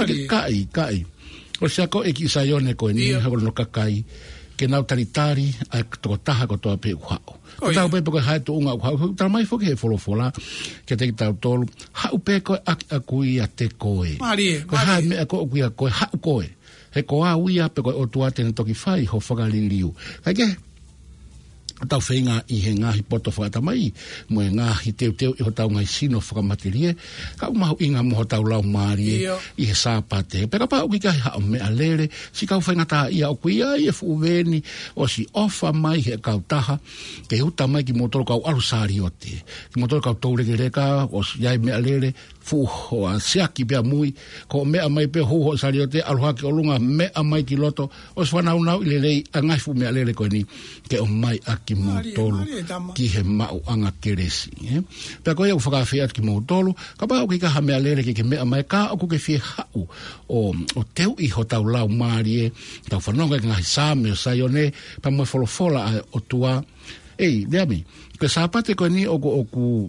kai, o sia koe ki saione koe ni, hako no kakai, ke nau taritari, ai toko taha ko toa pe uhao. Ko tau pepe koe hae tu unga uhao, tau mai whoke he wholofola, ke te ki tau tolu, hau pe koe a kui a te koe. Ko hae mea koe kui a koe, hau koe. He koa uia pe koe o tuatene toki whai ho whakaliliu. Kai ke, tau whainga i he ngahi poto whakatamai, mo e ngahi teo i ho tau ngai sino whakamatirie, ka umahu inga mo ho tau lau maari i he sāpate. Peka pa uki kai hao mea lere, si kau whainga taha ia o kuia i e fuuveni, o si ofa mai he kau taha, ke huta mai ki motoro kau alu sāri o te. Ki motoro kau taureke reka, o si iai mea lere, fuho a siaki pia mui, ko mea mai pe huho sāri o te, aluhaki o lunga mea mai ki loto, o si whanau nau i lelei, a ngai fu mea lere koe ni, ke o mai a ki motolo ki he mau anga keresi. Pea koe au whakawhia ki motolo, ka pao ki kaha mea lere ke mea mai ka o ke whie hau o teu i ho tau lau maari e, tau whanonga ki ngahi sāme o saione, pa moe wholofola o tua. Ei, deami, ke sāpate koe ni oku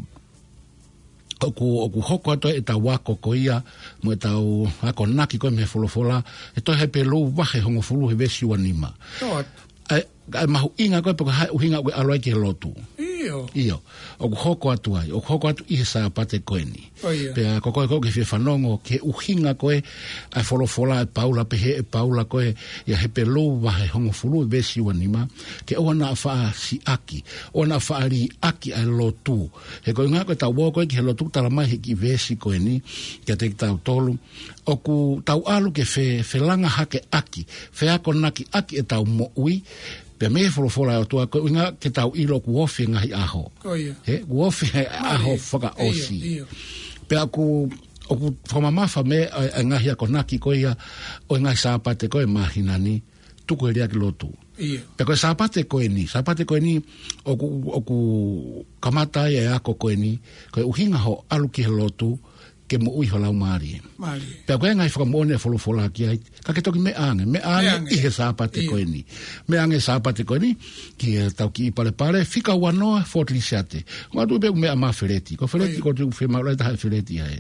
hoko ato e tau wako ko ia, mo e tau ako naki koe me wholofola, e toi hei pe lou wahe hongo fulu he vesi wanima. Ai mahu inga koe poko hai uhinga koe aloai ki he lotu. Iyo. Oku hoko atu ai. Oku hoko atu ihe sa pate koe ni. Pea koe ke fie whanongo ke uhinga koe ai wholofola e paula pe he e paula koe ia he pe lou wahe hongo fulu e besi wanima ke oa na wha si aki. Oa na wha ri aki ai lotu. He koe ngā koe tau wā koe ki he lotu tala mai he ki vesi koe ni kia te ki tau tolu. Oku tau alu ke fe langa hake aki. Fe ako naki aki e tau mo ui. Pea me wholofola o tua koe inga ke tau ilo ku ofi ngahi aho. Ku ofi aho whaka osi. Pea oku whamamafa me ngahi ako naki koe ia o ngahi sāpate koe mahinani tuku e rea ki lotu. Pea koe sāpate koe ni oku kamata e ako koe ni koe uhinga ho alu ki he lotu ke mo ui holau mari. Pea koe ngai whakamone wholofola ki ai, ka ke toki me ange i he sāpate koe ni. Me ange sāpate koe ni, ki tau ki i pare, whika wanoa Fort Lisiate. Ngā tu pe mea ma Fereti, ko Fereti ko tu whemaulai taha Fereti hae.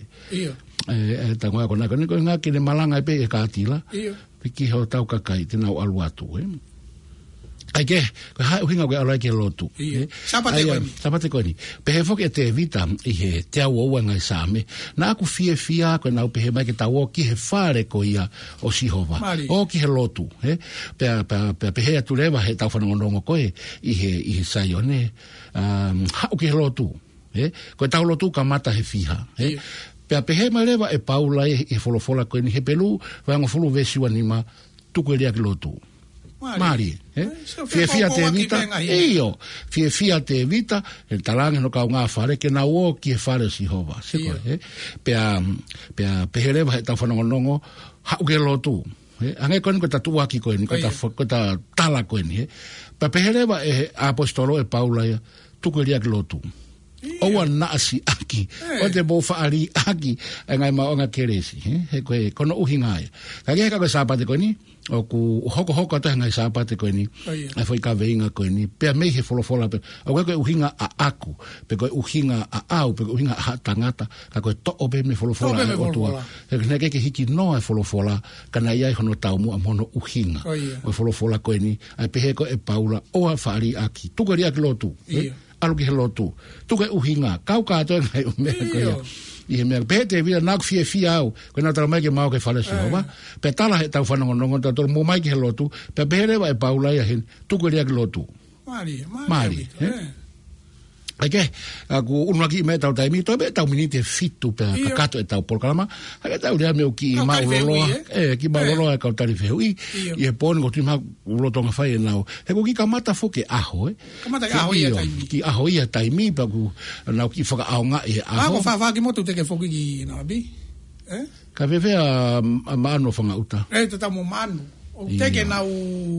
Ta ngoa kona kone, koe ngā kene malanga pe e kātila, piki hau tau kakai, te nau alu atu, ai ke ha hinga ko ala ke lotu sapate ko ni pe he foke te vita I he te au ngai same na ku fie ko na pe he mai ke tawo ki he fare ko ia o sihova o ki he lotu pe he tu leva he tau fana ngongo ko I he saione ha ki he lotu ko tau lotu ka mata he fiha pe he mai leva e paula e folofola ko ni he pelu va ngo fulu vesiwa ni ma tu ko lia ki lotu Mari, fia te vita, fia te vita, el talange no kau ngā whare, ke na o ki he whare si hova, siko, pea pehereva he tau whanongonongo, hau ke lotu, angai koe ni koe ta tuaki koe ni, koe ta tala koe ni, pea pehereva e apostolo e paula ia, tuku ria ki lotu. Owa naasi aki, o te bo whaari aki, ngai maonga keresi, he koe kono uhi ngai. Kage heka koe sāpate koe ni, o ku hoko atohe ngai sāpate koe ni, ai foi ka veinga koe ni, pea mei he folofola, o koe uhinga a aku, pe koe uhinga a au, pe koe uhinga a tangata, ka koe to'o pe me folofola e otua. Heka ke hiki noa e folofola, kana iai hono taumu a mono uhinga, o folofola koe ni, ai pehe koe e paula, oa whaari aki, tuka ria ki lotu, alu ki he lotu. Tuka uhinga, kau kātoe ngai umea koea. I he mea, pehe te vira nāku fia au, koe nā tala mai ke mau ke whale si hova, pe tala he tau whanongonongo, tā toro mō mai ki he lotu, pe pehe rewa e paula ia hen, tuka ria ki lotu. Mari. Ake, aku unuaki me tau taimi, toi me tau minite fitu pe kakato e tau polkalama, hake tau rea meu ki mauloloa, ki mauloloa e kau tari whehui, I he pōni ko tima ulotonga whai e nau, he ko ki kamata foke aho, Kamata aho ia taimi. Ki aho ia taimi, pa ku nau ki whaka aonga e aho. Ako whawaki motu teke foke ki nabi, Ka wewea maano whanga uta. Te tamo maano. Teke nau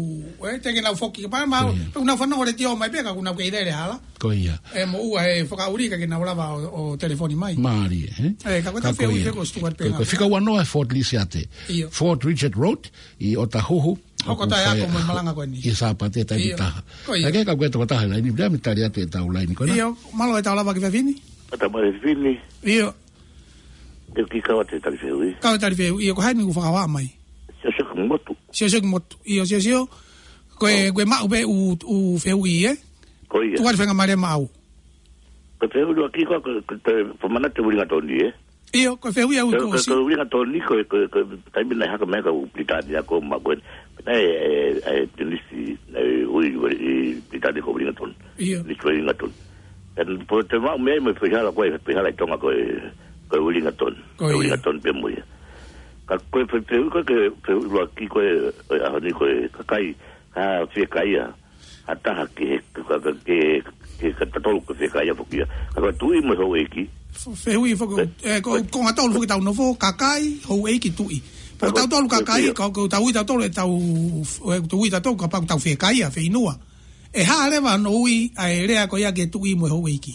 foki ka pa una fana ore tio mai peka kuna ke ide hala ko ia mo ua e foka uri ka ke na lava o telefoni mai mari ka ko ta fe ui ko stuart pe ko fika wano e Fort Lisiate Fort Richard Road I Otahuhu ko ta ya ko mo malanga ko ni I sapate ta ita ka ke ka ko ta hala ni bia mi tari ate ta ula ni ko io malo e ta lava ke vini ta mai vini io e ki ka te tari fe ui io ko hai ni ufa wa mai Sio moto. Io koe mau be u feu I Ko ia. Tu vai fenga mare mau. Ko feu do aki ko te pomana te uringa toni Io ko feu ia u ko si. Ko uringa toni ko tai mina haka mega u plitani ko ma ko tenisi ui plitani ko uringa toni. Io. Ni ko uringa toni. En po te mau me pe hala tonga ko uringa toni. Uringa toni pe mo ka koe peu ko ke lo ki ko ni ko kai ha fi kai ha ta ke ka tolu ko fi kai fo kia ka tu I mo ho eki fe ui fo ko nga tolu fo ta no fo kakai ho eki tu I po ta tolu kakai ko ta ui ta tolu tu ui ta tolu ka pa ta fi kai fe inua e ha le va no ui ai rea ko ya ke tu I mo ho eki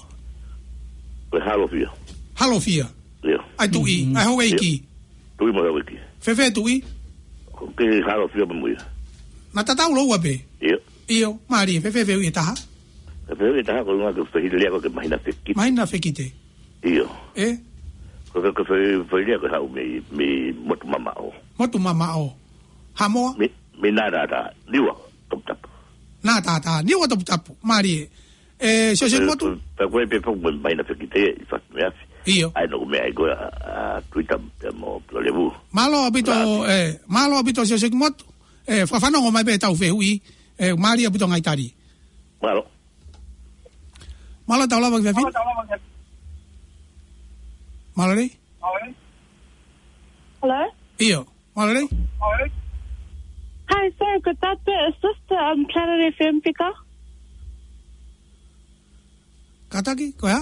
halo fia ai tu I ai ho eki Tui mo wiki. Fefe tui? Ke halo fio mo ia. Na tata ulo wa be. Io, mari fefe i taha. Fefe taha ko nga ko fehile ko ke mahina feki. Mahina fekite. Io. Ko fehile ko hau me motu mama o. Motu mama o. Hamo? Me nada niwa top tap. Nada niwa top tap. Mari so motu. Pa ko pe po mahina fekite fa me afi. Io. Ai no me ai go a Twitter mo prolevu. Malo abito se motu. Fa fa no mai be tau fehui. Mari abito ngai tari. Malo tau lava ke fin. Malo re? Hello? Io. Malo re? Hi, sir. Could that be assist Planet FM picker? Kataki, ko ya?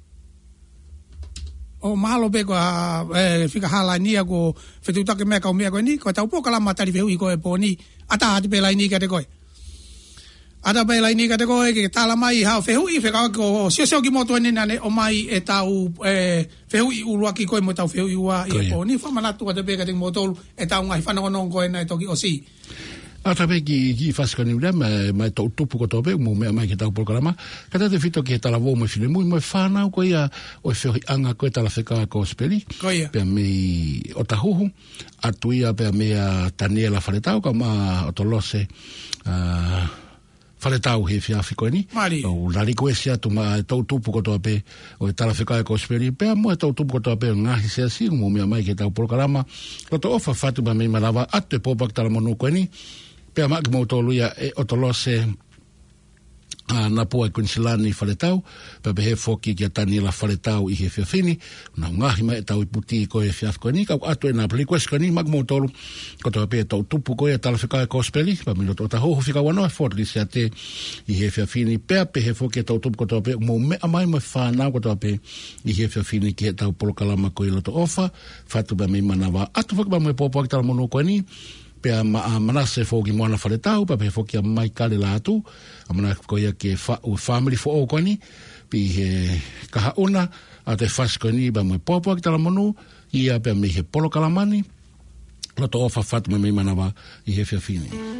O malo be ko fika hala ni ko fetuta ke me ka ni ko tau po kala matari fe ui ko e poni ata ati pe lai ni ka te ko Ada bela ini kata ko ke tala mai ha fehu I feka ko sio ki moto ni nane o mai e tau fehu I ulua ki ko mo tau fehu I wa I ko ni fa manatu kata be kata moto e tau ngai fa no ko na to ki osi. Ata pe ki faska ni ula mai tau tupu ko tobe mo me mai ki tau programa kata te fito ki tala vo mo file mo fa na ko ia o fehu anga ko tala feka ko speli pe me o tahu atuia pe me Daniela Faletau ka ma o tolose Faletau he fia fiko ni o la requestia tu ma tau tupu ko tobe o tala feka ko speli pe mo tau tupu ko tobe nga hi se si mo me mai ki tau programa ko to ofa fatu ba me malava ate popak tala mo no ko ni Pea maki mo tolu ia o tolose na pua Quinsilani Faletau, pe he foki ki a Daniela Faletau I he whiawhini, na ngahi mai tau I puti ko he whiawhiko ni, kau atu e na request ko ni, maki mo tolu, ko toa pe tau tupu ko e talawhikai kospeli, pa milo to ta hoho whika wanoa, forti se a te I he whiawhini, pea pe he foki e tau tupu ko toa pe, mo mea mai mai whanau ko toa pe I he whiawhini ki he tau polokalama ko I loto ofa, whatu ba mei manawa, atu whaka ba mo e popo aki tala mono ko ni, pea manase foki moana Faletau, pa pe foki a mai kale la atu, a mana ko ia ke family fo o koni, pi he kahauna, a te fas koni ba mo popo aki tala monu, ia pea me he polo kalamani, loto ofa fatu me mei manawa I he whiawhini.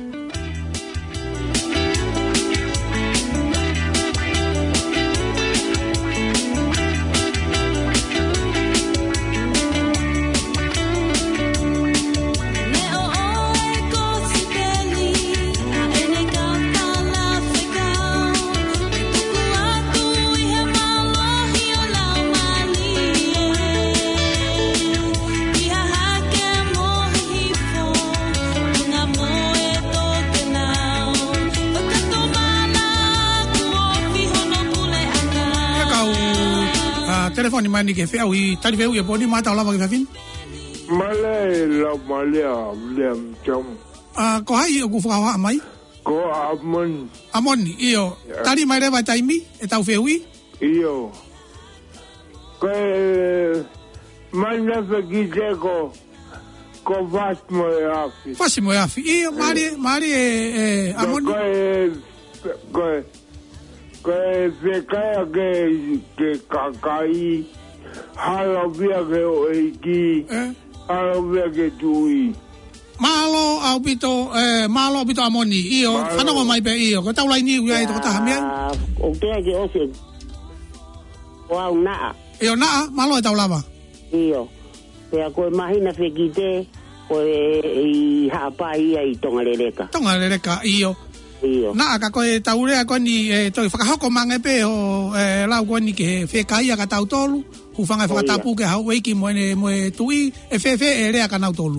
Telefoni mani ke fea I tali feu I poni mata lava ke fafin. Male la malea lem chom. Ko hai o ku fa mai. Ko amon. Amon io. Tali mai reva taimi e tau feu I. Io. Ko mai na fekite ko vasmo e afi. Vasmo e afi. Io mari amon. Ko fekaya ke kakai halovia ke oiki halovia ke tui malo au pito amoni io fanno mai pe io ko tau lai ni ua I to ta hamia o ke o se wa una io na malo tau lava io pe ko imagina fekite ko I hapai ai tongaleleka io na ka ko taurea ko ni to whakahoko mange pe o lau ko ni ke whekaia ka tau tolu hu whanga whakatapu ke hau weiki moe tui fefe rea ka nau tolu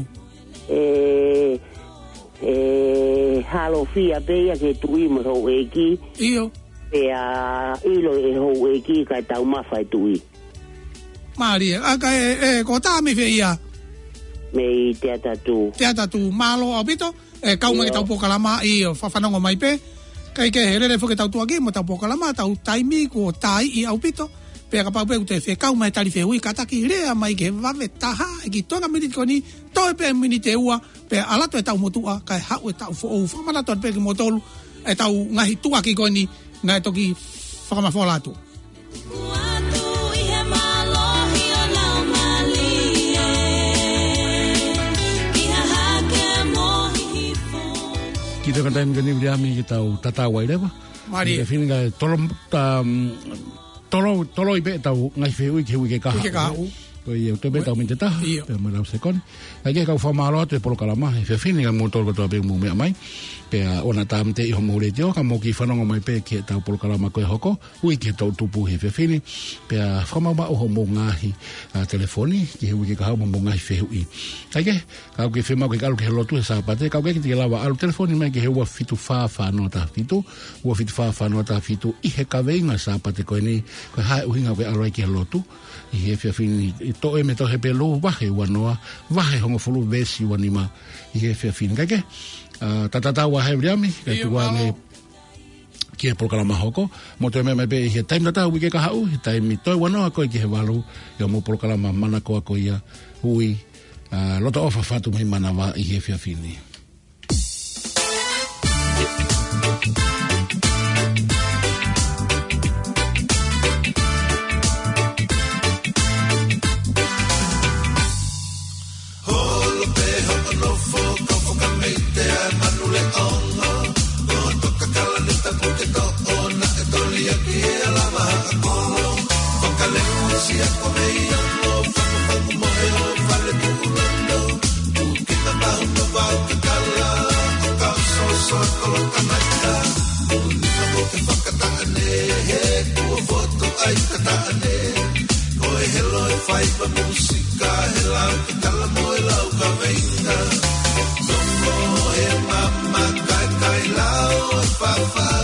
halo fia pe ke tui mo ho weiki io pe ilo ho weiki ka tau mawhai tui Maria ka ko ta mi fe ia me te tatu malo abito kau mai tau pokalama I whanongo mai pe kai ke herere fo ke tau tuaki mo tau pokalama tau taimi ko tai I au pito pe ka pau pe te fe kau mai tali fe ui kataki rea mai ke vave taha ki tonga minit koni to pe minit e ua pe alato e tau motua kai hau e tau fo o whamana to pe ki motolu e tau ngahi tuaki koni na toki whakamafolato Kita kata mungkin ni ami kita tatawa ile ba. Mari. Kita finga tolo ibe tau ngai feu ke wi ke ka. Ke ka. Ko ia to be tau menteta. Pe mo la sekon. Ai ka fa malo te polo kalama. Fe finga mo tolo to be mo me mai. Pe ona tamte I mo le jo ka mo ki fa no mai pe ke tau polo kalama ko hoko. Ui ke tau tupu he fe fini. Pe fa ma ba o mo ngahi telefoni ki wi ke ka mo ngahi feu I. Ai ke ka ke fe ma ke ka ke lotu sa pate ka ke ti lava al telefoni mai ke he wa fitu fa nota fitu. Wa fitu fa nota fitu I he ka venga sa pate ko ni ko ha uhinga ke alai ke lotu. I he fe fini to e me to he pelo wahe wanoa wahe hongo fulu vesi wanima I he fe fini ka ke tatata wa he riami ke tua me ki e programa hoko mo te me be he time tata wi ke ka hau he time to wanoa ko ki he walu yo mo programa mana ko ko ia hui loto ofa fatu me mana wa I he fe fini Mo ke whakatane, he kua foto ai katane. Ko e helo e whai pa musika, he lau ke tala mo e lau ka venga. Songo e mama kai kai lau e whawha.